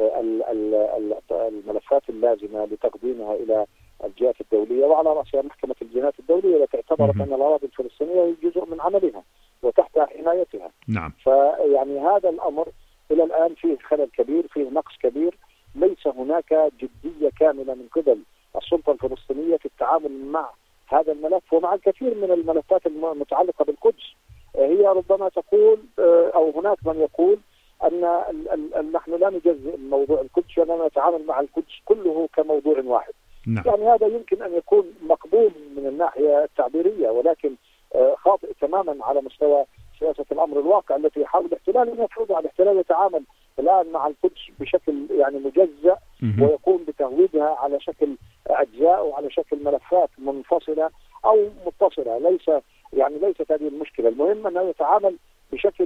S15: الملفات اللازمة لتقديمها إلى الجهات الدولية، وعلى رأسها محكمة الجنايات الدولية التي اعتبرت أن الأراضي الفلسطينية هي جزء من عملها وتحت حمايتها.
S9: نعم.
S15: فيعني هذا الأمر إلى الآن فيه خلل كبير، فيه نقص كبير، ليس هناك جدية كاملة من قبل السلطة الفلسطينية في التعامل مع هذا الملف ومع الكثير من الملفات المتعلقة بالقدس. هي ربما تقول أو هناك من يقول أن نحن لا نجزئ موضوع القدس وأننا نتعامل مع القدس كله كموضوع واحد.
S9: نعم.
S15: يعني هذا يمكن أن يكون مقبول من الناحية التعبيرية، ولكن خاطئ تماما على مستوى سياسة الأمر الواقع التي يحاول الاحتلال أن يفرضها. الاحتلال يتعامل الآن مع القدس بشكل يعني مجزأ، ويقوم بتهويدها على شكل أجزاء وعلى شكل ملفات منفصلة أو متصلة. ليست هذه المشكلة، المهم أنه يتعامل بشكل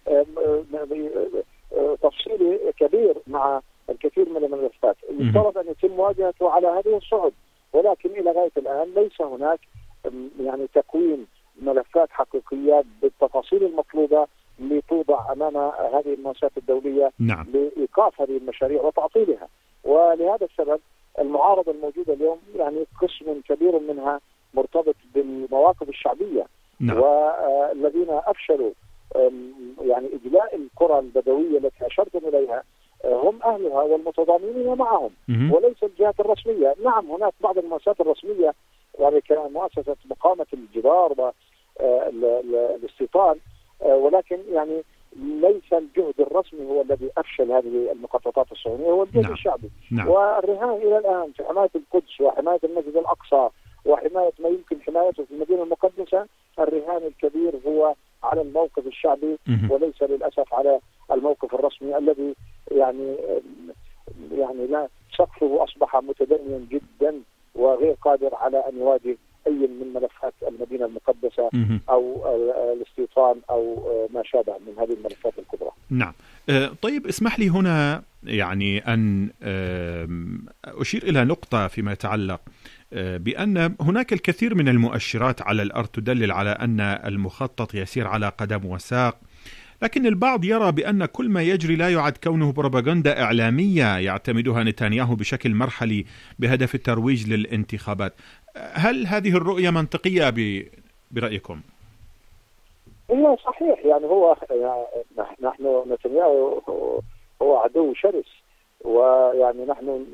S15: تفصيلي كبير مع الكثير من الملفات. يفترض أن يتم مواجهته على هذه الصعود، ولكن إلى غاية الآن ليس هناك يعني تكوين ملفات حقيقية بالتفاصيل المطلوبة لتوضع أمام هذه المؤسسات الدولية.
S9: نعم.
S15: لإيقاف هذه المشاريع وتعطيلها. ولهذا السبب المعارضة الموجودة اليوم يعني قسم كبير منها مرتبط بالمواقف الشعبية.
S9: نعم.
S15: والذين أفشلوا يعني إجلاء القرى البدوية التي أشرتم إليها هم أهلها والمتضامنين معهم، وليس الجهات الرسمية. نعم، هناك بعض المؤسسات الرسمية يعني كمؤسسة مقاومة الجدار والاستيطان، ولكن يعني ليس الجهد الرسمي هو الذي أفشل هذه المخططات الصهيونية، هو الجهد الشعبي. والرهان إلى الآن في حماية القدس وحماية المسجد الأقصى وحماية ما يمكن حمايته في المدينة المقدسة، الرهان الكبير هو على الموقف الشعبي وليس للأسف على الموقف الرسمي الذي يعني لا سقفه أصبح متدنيا جدا وغير قادر على أن يواجه أي من ملفات المدينة المقدسة أو الاستيطان أو ما شابه من هذه الملفات الكبرى.
S9: نعم. طيب، اسمح لي هنا يعني أن أشير إلى نقطة فيما يتعلق بأن هناك الكثير من المؤشرات على الأرض تدلل على أن المخطط يسير على قدم وساق، لكن البعض يرى بأن كل ما يجري لا يعد كونه بروباغندا إعلامية يعتمدها نتنياهو بشكل مرحلي بهدف الترويج للانتخابات. هل هذه الرؤية منطقية برأيكم؟
S15: هي صحيح، يعني هو نحن نتنياهو هو عدو شرس، ويعني نحن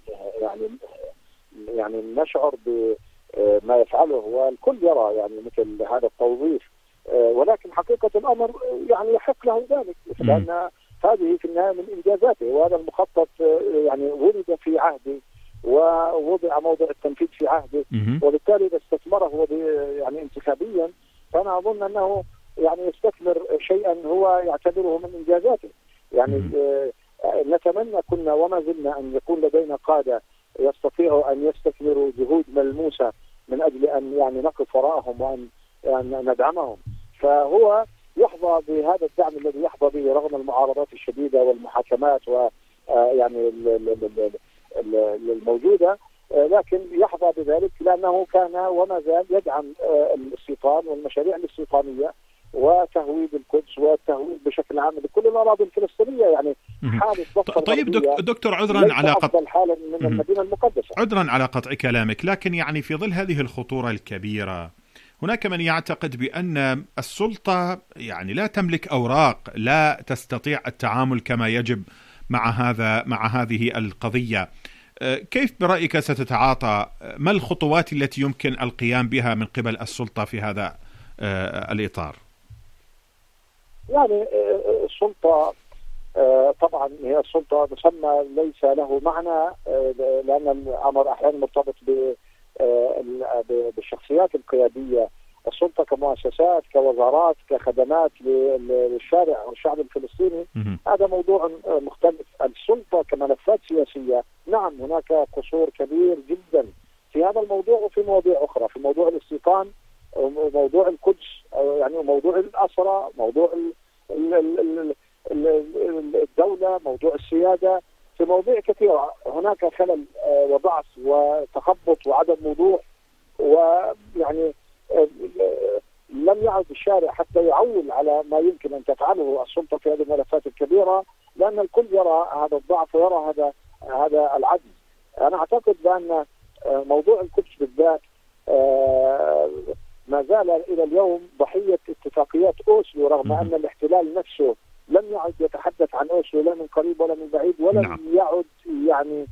S15: يعني نشعر بما يفعله، والكل يرى يعني مثل هذا التوظيف، ولكن حقيقة الأمر يعني يحق له ذلك، لأن هذه في النهاية من إنجازاته، وهذا المخطط يعني ولد في عهده ووضع موضع التنفيذ في عهده، وبالتالي إذا استثمره هو يعني انتخابيا، فأنا أظن أنه يعني يستثمر شيئا هو يعتبره من إنجازاته. يعني نتمنى كنا وما زلنا أن يكون لدينا قادة يستطيعوا أن يستثمروا جهود ملموسة من أجل أن يعني نقف وراءهم وأن ندعمهم. فهو يحظى بهذا الدعم الذي يحظى به رغم المعارضات الشديدة والمحاكمات ويعني الموجودة، لكن يحظى بذلك لأنه كان وما زال يدعم الاستيطان والمشاريع الاستيطانية وتهويد القدس والتهويد بشكل عام لكل الأراضي الفلسطينية. يعني حالة
S9: طيب دكتور، عذرا على
S15: أفضل حالا من المدينة المقدسة.
S9: عذرا على قطع كلامك، لكن يعني في ظل هذه الخطورة الكبيرة هناك من يعتقد بأن السلطة يعني لا تملك أوراق، لا تستطيع التعامل كما يجب مع هذه القضية. كيف برأيك ستتعاطى؟ ما الخطوات التي يمكن القيام بها من قبل السلطة في هذا الإطار؟
S15: يعني السلطة طبعا هي السلطة مسمى ليس له معنى، لأن الأمر أحيانا مرتبط بالشخصيات القيادية. السلطة كمؤسسات، كوزارات، كخدمات للشارع والشعب الفلسطيني، هذا موضوع مختلف. السلطة كملفات سياسية، نعم هناك قصور كبير جدا في هذا الموضوع وفي مواضيع أخرى، في موضوع الاستيطان وموضوع القدس، يعني موضوع الأسرى، موضوع الدولة، موضوع السيادة، في مواضيع كثيرة هناك خلل وضعف وتخبط وعدم وضوح، ويعني لم يعد الشارع حتى يعول على ما يمكن أن تفعله السلطة في هذه الملفات الكبيرة، لأن الكل يرى هذا الضعف ويرى هذا العجز. أنا أعتقد بأن موضوع القدس بالذات ما زال إلى اليوم ضحية اتفاقيات أوسلو، رغم أن الاحتلال نفسه لم يعد يتحدث عن أوسلو لا من قريب ولا من بعيد، ولم يعد يعني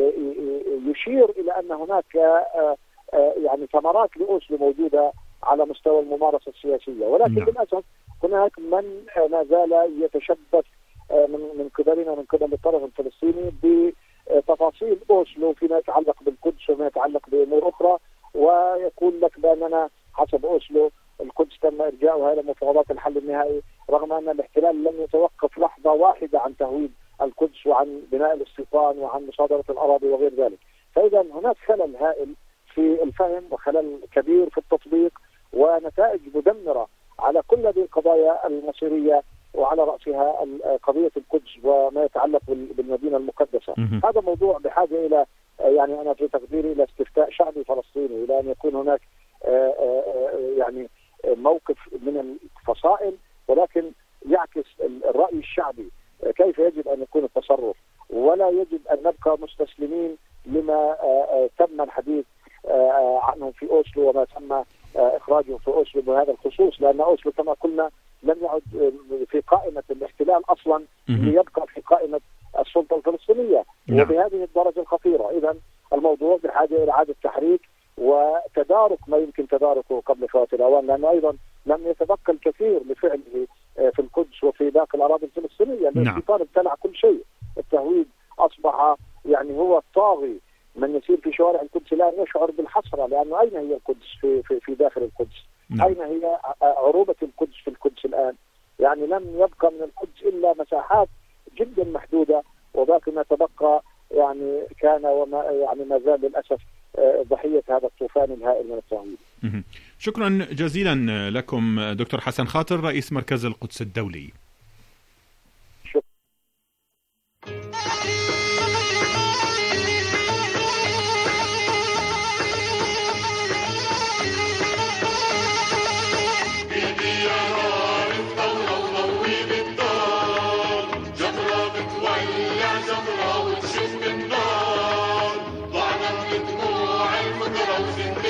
S15: يشير إلى أن هناك يعني ثمرات لأوسلو موجودة على مستوى الممارسة السياسية، ولكن للأسف هناك من ما زال يتشبث من قبلنا من قبل الطرف الفلسطيني بتفاصيل أوسلو فيما يتعلق بالقدس وما يتعلق بأمور أخرى، ويقول لك بأننا حسب أوسلو القدس تم إرجاؤها إلى مفاوضات الحل النهائي، رغم أن الاحتلال لم يتوقف لحظة واحدة عن تهويد القدس وعن بناء الاستيطان وعن مصادرة الأراضي وغير ذلك. فإذا هناك خلل هائل في الفهم وخلل كبير في التطبيق ونتائج مدمرة على كل هذه القضايا المصيرية، وعلى رأسها قضية القدس وما يتعلق بالمدينة المقدسة. هذا موضوع بحاجة إلى يعني أنا في تقديري إلى استفتاء شعبي فلسطيني، إلى أن يكون هناك يعني موقف من الفصائل، ولكن يعكس الرأي الشعبي كيف يجب أن يكون التصرف، ولا يجب أن نبقى مستسلمين لما تم الحديث عنهم في أوسلو وما تم إخراجهم في أوسلو بهذا الخصوص، لأن أوسلو كما قلنا لم يعد في قائمة الاحتلال أصلا ليبقى في قائمة السلطة الفلسطينية وبهذه الدرجة الخطيرة. إذا الموضوع بحاجة إلى إعادة تحريك وتدارك ما يمكن تداركه قبل فوات الأوان، لأنه أيضا لم يتبقى الكثير لفعله في القدس وفي باقي الأراضي الفلسطينية. الاستيطان ابتلع كل شيء، التهويد أصبح يعني هو الطاغي. من يسير في شوارع القدس الآن يشعر بالحسرة، لأنه أين هي القدس في داخل القدس؟ أين هي عروبة القدس في القدس الآن؟ يعني لم يبقى من القدس إلا مساحات جدا محدودة، وباقي ما تبقى يعني كان وما يعني ما زال للأسف ضحية هذا الطوفان الهائل من التهويد.
S9: شكرا جزيلا لكم دكتور حسن خاطر، رئيس مركز القدس الدولي.
S7: زمرة وتشم النار، ضعنا من دموع المطرة وزين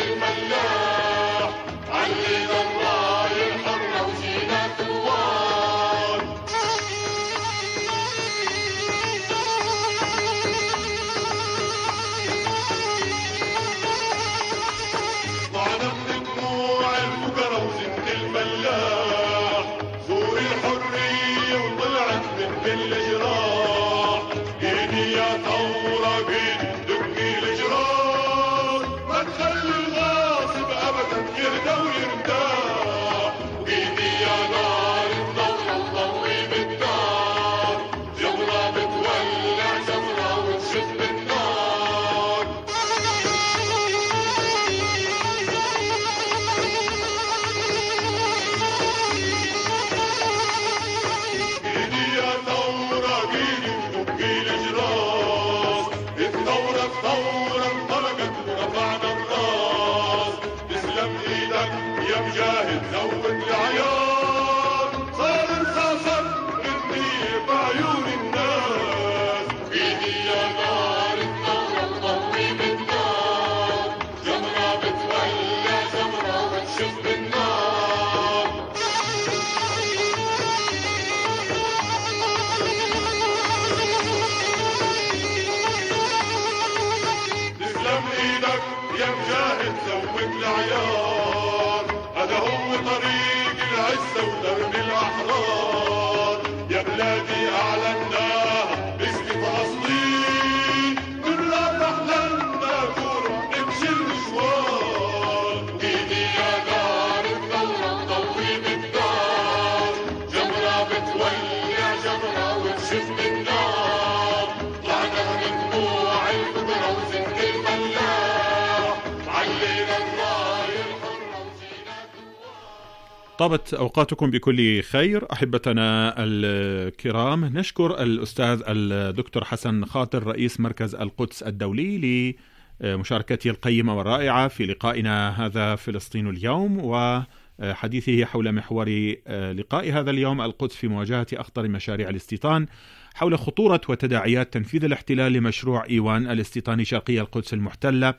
S7: بلادي أعلناها باسم فلسطين، كلنا تحلمنا نروح نمشي المشوار. إيدي يا نار الثورة وضوي بالدار، جمرة بتولع جمرة ونشف النار، طلعنا من دموع القدرة وزنت الملاح، علينا الراية الحرة وجينا
S9: طابت أوقاتكم بكل خير أحبتنا الكرام. نشكر الأستاذ الدكتور حسن خاطر رئيس مركز القدس الدولي لمشاركته القيمة والرائعة في لقائنا هذا فلسطين اليوم، وحديثه حول محور لقاء هذا اليوم القدس في مواجهة أخطر مشاريع الاستيطان، حول خطورة وتداعيات تنفيذ الاحتلال لمشروع إيوان الاستيطاني شرقي القدس المحتلة،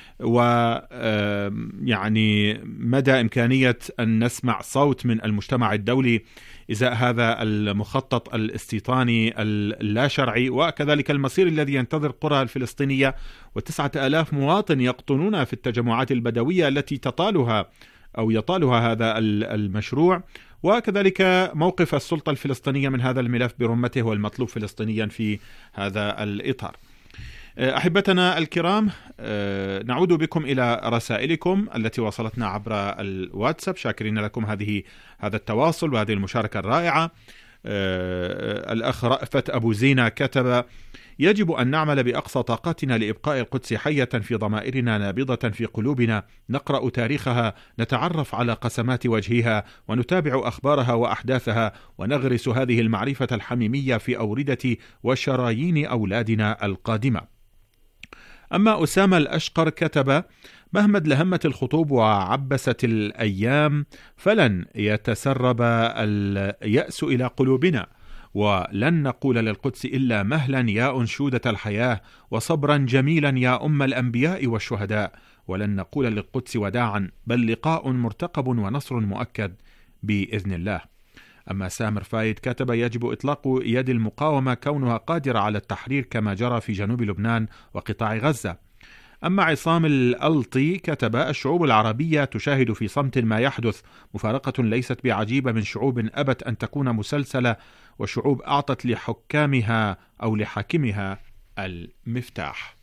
S9: ويعني مدى إمكانية أن نسمع صوت من المجتمع الدولي إزاء هذا المخطط الاستيطاني اللا شرعي، وكذلك المصير الذي ينتظر القرى الفلسطينية و9,000 مواطن يقطنون في التجمعات البدوية التي يطالها هذا المشروع، وكذلك موقف السلطة الفلسطينية من هذا الملف برمته والمطلوب فلسطينيا في هذا الإطار. أحبتنا الكرام، نعود بكم إلى رسائلكم التي وصلتنا عبر الواتساب، شاكرين لكم هذا التواصل وهذه المشاركة الرائعة. الأخ رأفت أبو زينة كتب: يجب أن نعمل بأقصى طاقتنا لإبقاء القدس حية في ضمائرنا نابضة في قلوبنا، نقرأ تاريخها، نتعرف على قسمات وجهها، ونتابع أخبارها وأحداثها، ونغرس هذه المعرفة الحميمية في أوردة وشرايين أولادنا القادمة. أما أسامة الأشقر كتب: مهما ادلهمت الخطوب وعبست الأيام فلن يتسرب اليأس إلى قلوبنا، ولن نقول للقدس إلا مهلا يا أنشودة الحياة، وصبرا جميلا يا أم الأنبياء والشهداء، ولن نقول للقدس وداعا، بل لقاء مرتقب ونصر مؤكد بإذن الله. أما سامر فايد كتب: يجب إطلاق يد المقاومة كونها قادرة على التحرير كما جرى في جنوب لبنان وقطاع غزة. أما عصام الألطي كتب: الشعوب العربية تشاهد في صمت ما يحدث، مفارقة ليست بعجيبة من شعوب أبت أن تكون مسلسلة، وشعوب أعطت لحكامها أو لحاكمها المفتاح.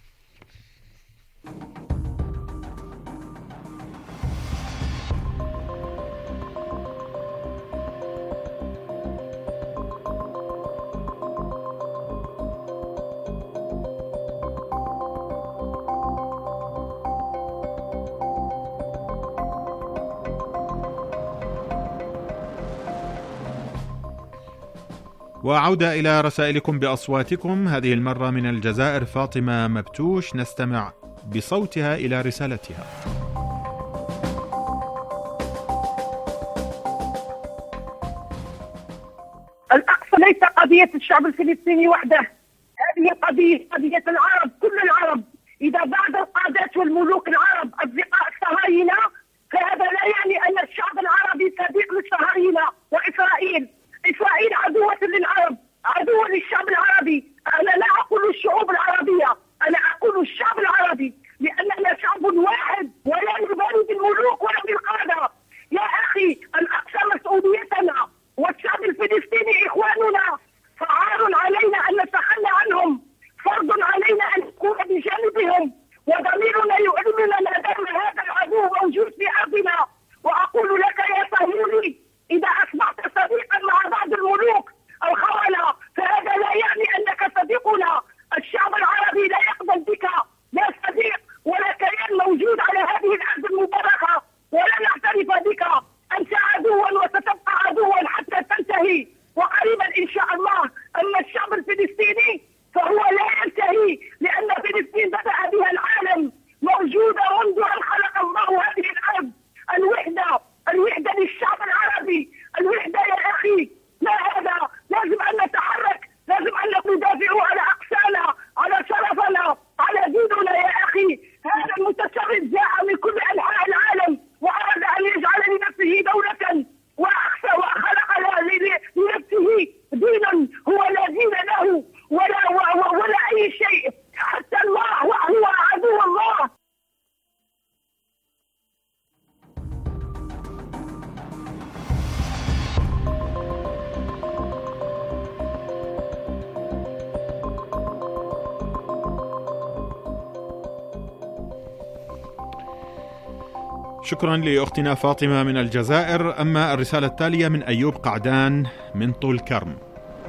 S9: وعودة إلى رسائلكم بأصواتكم، هذه المرة من الجزائر فاطمة مبتوش، نستمع بصوتها إلى رسالتها.
S16: الأقصى ليس قضية الشعب الفلسطيني وحده، هذه قضية العرب، كل العرب. إذا بعض القادات والملوك العرب أصدقاء الصهاينة، فهذا لا يعني أن الشعب العربي صديق للصهاينة وإسرائيل. إسرائيل عدوة للعرب، عدوة للشعب العربي. أنا لا أقول الشعوب العربية، أنا أقول الشعب العربي، لأننا شعب واحد ولا نبالي بالملوك ولا بالقادة. يا أخي، الأقصى مسؤوليتنا، والشعب الفلسطيني إخواننا، فعار علينا أن نتخلى عنهم، فرض علينا أن نكون بجانبهم، وضميرنا يؤلمنا ما دام هذا العدو موجود في أرضنا. وأقول لك يا صهيوني، إذا أصبحت صديقا مع بعض الملوك الخونة فهذا لا يعني أنك صديقنا. الشعب العربي لا يقبل بك لا صديق ولا كيان موجود على هذه الأرض المباركة، ولا نعترف بك. أنت عدوا وستبقى عدوا حتى تنتهي، وقريبا إن شاء الله. أما الشعب الفلسطيني فهو لا ينتهي، لأن فلسطين بدأ بها العالم، موجودة منذ أن خلق الله هذه الأرض. الوحدة
S9: شكرا لأختنا فاطمة من الجزائر. أما الرسالة التالية من أيوب قعدان من طول كرم.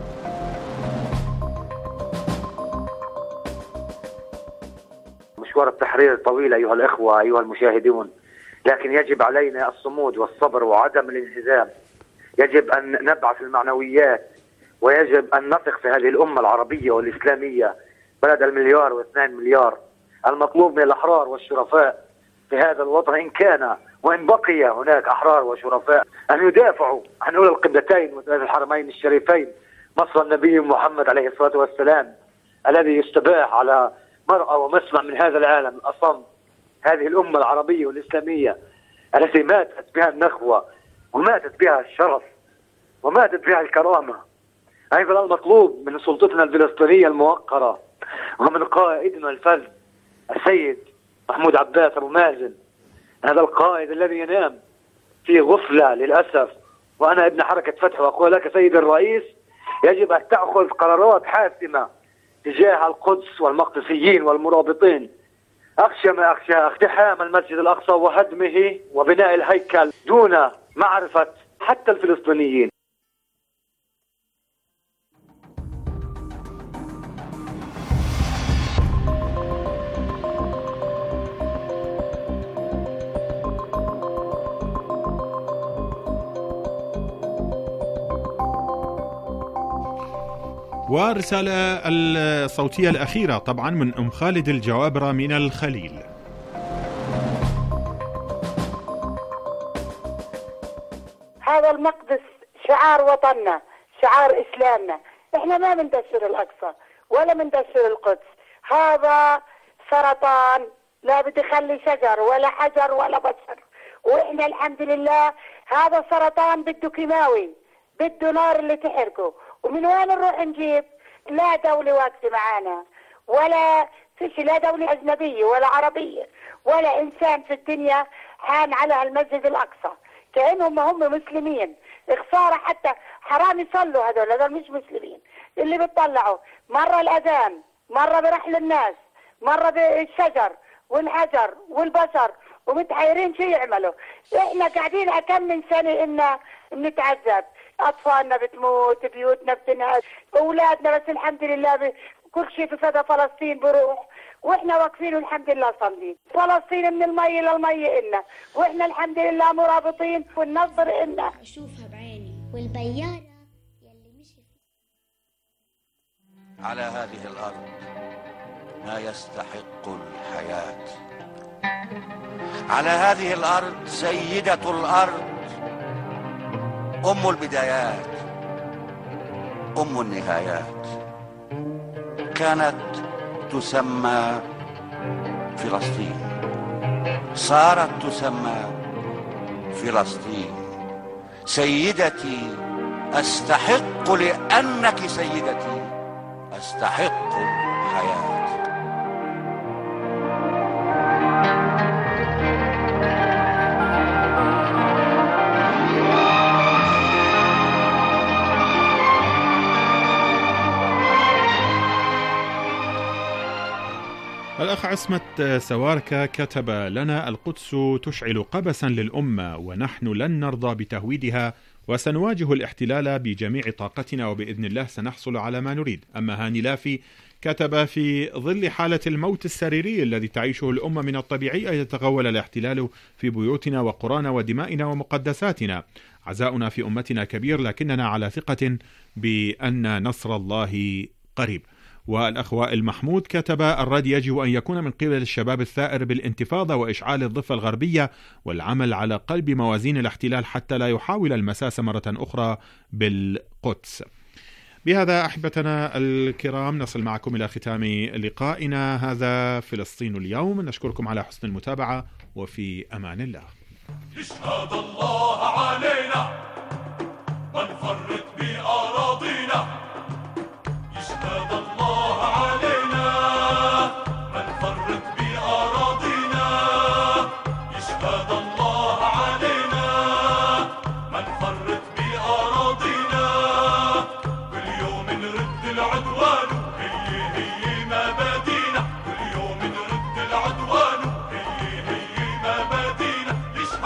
S17: مشوار التحرير طويل أيها الإخوة أيها المشاهدون، لكن يجب علينا الصمود والصبر وعدم الانهزام. يجب أن نبعث المعنويات، ويجب أن نثق في هذه الأمة العربية والإسلامية، بلد 1.2 مليار. المطلوب من الأحرار والشرفاء في هذا الوطن، إن كان وإن بقي هناك أحرار وشرفاء، أن يدافعوا عن أولى القبلتين وثلاث الحرمين الشريفين، مصر النبي محمد عليه الصلاة والسلام، الذي يستباح على مرأى ومسمع من هذا العالم الأصم. هذه الأمة العربية والإسلامية التي ماتت بها النخوة وماتت بها الشرف وماتت بها الكرامة. أيضا المطلوب من سلطتنا الفلسطينية الموقرة ومن قائدنا الفذ السيد محمود عباس أبو مازن، هذا القائد الذي ينام في غفلة للأسف، وأنا ابن حركة فتح وأقول لك سيد الرئيس، يجب أن تأخذ قرارات حاسمة تجاه القدس والمقدسيين والمرابطين. أخشى ما أخشى اقتحام المسجد الأقصى وهدمه وبناء الهيكل دون معرفة حتى الفلسطينيين.
S9: والرسالة الصوتية الأخيرة طبعا من أم خالد الجوابرة من الخليل.
S18: هذا المقدس شعار وطننا، شعار إسلامنا. إحنا ما بندشر الأقصى ولا بندشر القدس. هذا سرطان لا بده يخلي شجر ولا حجر ولا بشر، وإحنا الحمد لله هذا سرطان بده كيماوي، بده نار اللي تحرقه. ومن وين نروح نجيب؟ لا دولة واقفة معانا ولا فيش، لا دولة أجنبية ولا عربية ولا إنسان في الدنيا حان على المسجد الأقصى كأنهم هم مسلمين. خسارة، حتى حرام يصلوا هذول مش مسلمين اللي بتطلعوا. مرة الأذان، مرة برحل الناس، مرة بالشجر والحجر والبشر، ومتحيرين شو يعملوا. احنا قاعدين كم من سنة إن نتعذب، أطفالنا بتموت، بيوتنا بتنهد، أولادنا، بس الحمد لله كل شيء في صدى فلسطين بروح، وإحنا واقفين والحمد لله صامدين. فلسطين من المي للمي إلنا، وإحنا الحمد لله مرابطين والنظر إلنا.
S19: أشوفها بعيني والبيارة يلي مشي
S20: على هذه الأرض ما يستحق الحياة. على هذه الأرض سيدة الأرض، أم البدايات، أم النهايات، كانت تسمى فلسطين، صارت تسمى فلسطين. سيدتي أستحق لأنك سيدتي، أستحق الحياة.
S9: الأخ عصمت سواركة كتب لنا: القدس تشعل قبسا للأمة، ونحن لن نرضى بتهويدها، وسنواجه الاحتلال بجميع طاقتنا، وبإذن الله سنحصل على ما نريد. أما هاني لافي كتب: في ظل حالة الموت السريري الذي تعيشه الأمة، من الطبيعي أن يتغول الاحتلال في بيوتنا وقرانا ودمائنا ومقدساتنا. عزاؤنا في أمتنا كبير، لكننا على ثقة بأن نصر الله قريب. والأخ وائل محمود كتب: الرد يجب أن يكون من قبل الشباب الثائر بالانتفاضة وإشعال الضفة الغربية، والعمل على قلب موازين الاحتلال حتى لا يحاول المساس مرة أخرى بالقدس. بهذا أحبتنا الكرام نصل معكم إلى ختام لقائنا هذا فلسطين اليوم. نشكركم على حسن المتابعة، وفي أمان الله.
S10: يشهد الله علينا ما نفرط بأراضينا، يشهد الله علينا ما نفرط بأراضينا، يشهد الله علينا ما نفرط بأراضينا. كل يوم نرد العدوان، هي مبادينا، كل يوم نرد العدوان، هي مبادينا.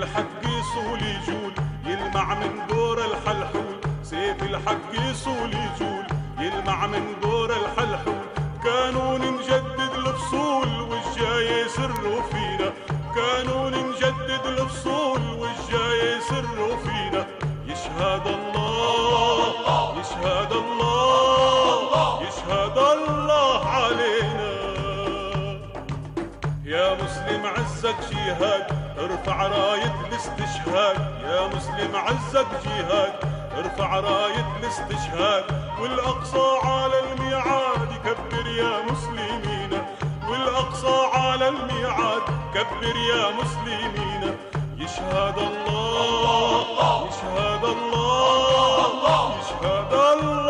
S7: الحق يصول يجول يلمع من دور الحلحول، سيف الحق يصول يجول يلمع من دور الحلحول. كانوا نجدد الفصول والجاي يسروا فينا، كانوا نجدد الفصول والجاي يسروا فينا. يشهد الله يشهد الله يشهد الله علينا. يا مسلم عزك جهاد ارفع راية الاستشهاد، يا مسلم عزك جهاد ارفع راية الاستشهاد. والأقصى على الميعاد كبر يا مسلمين، والأقصى على الميعاد كبر يا مسلمين. يشهد الله يشهد الله يشهد الله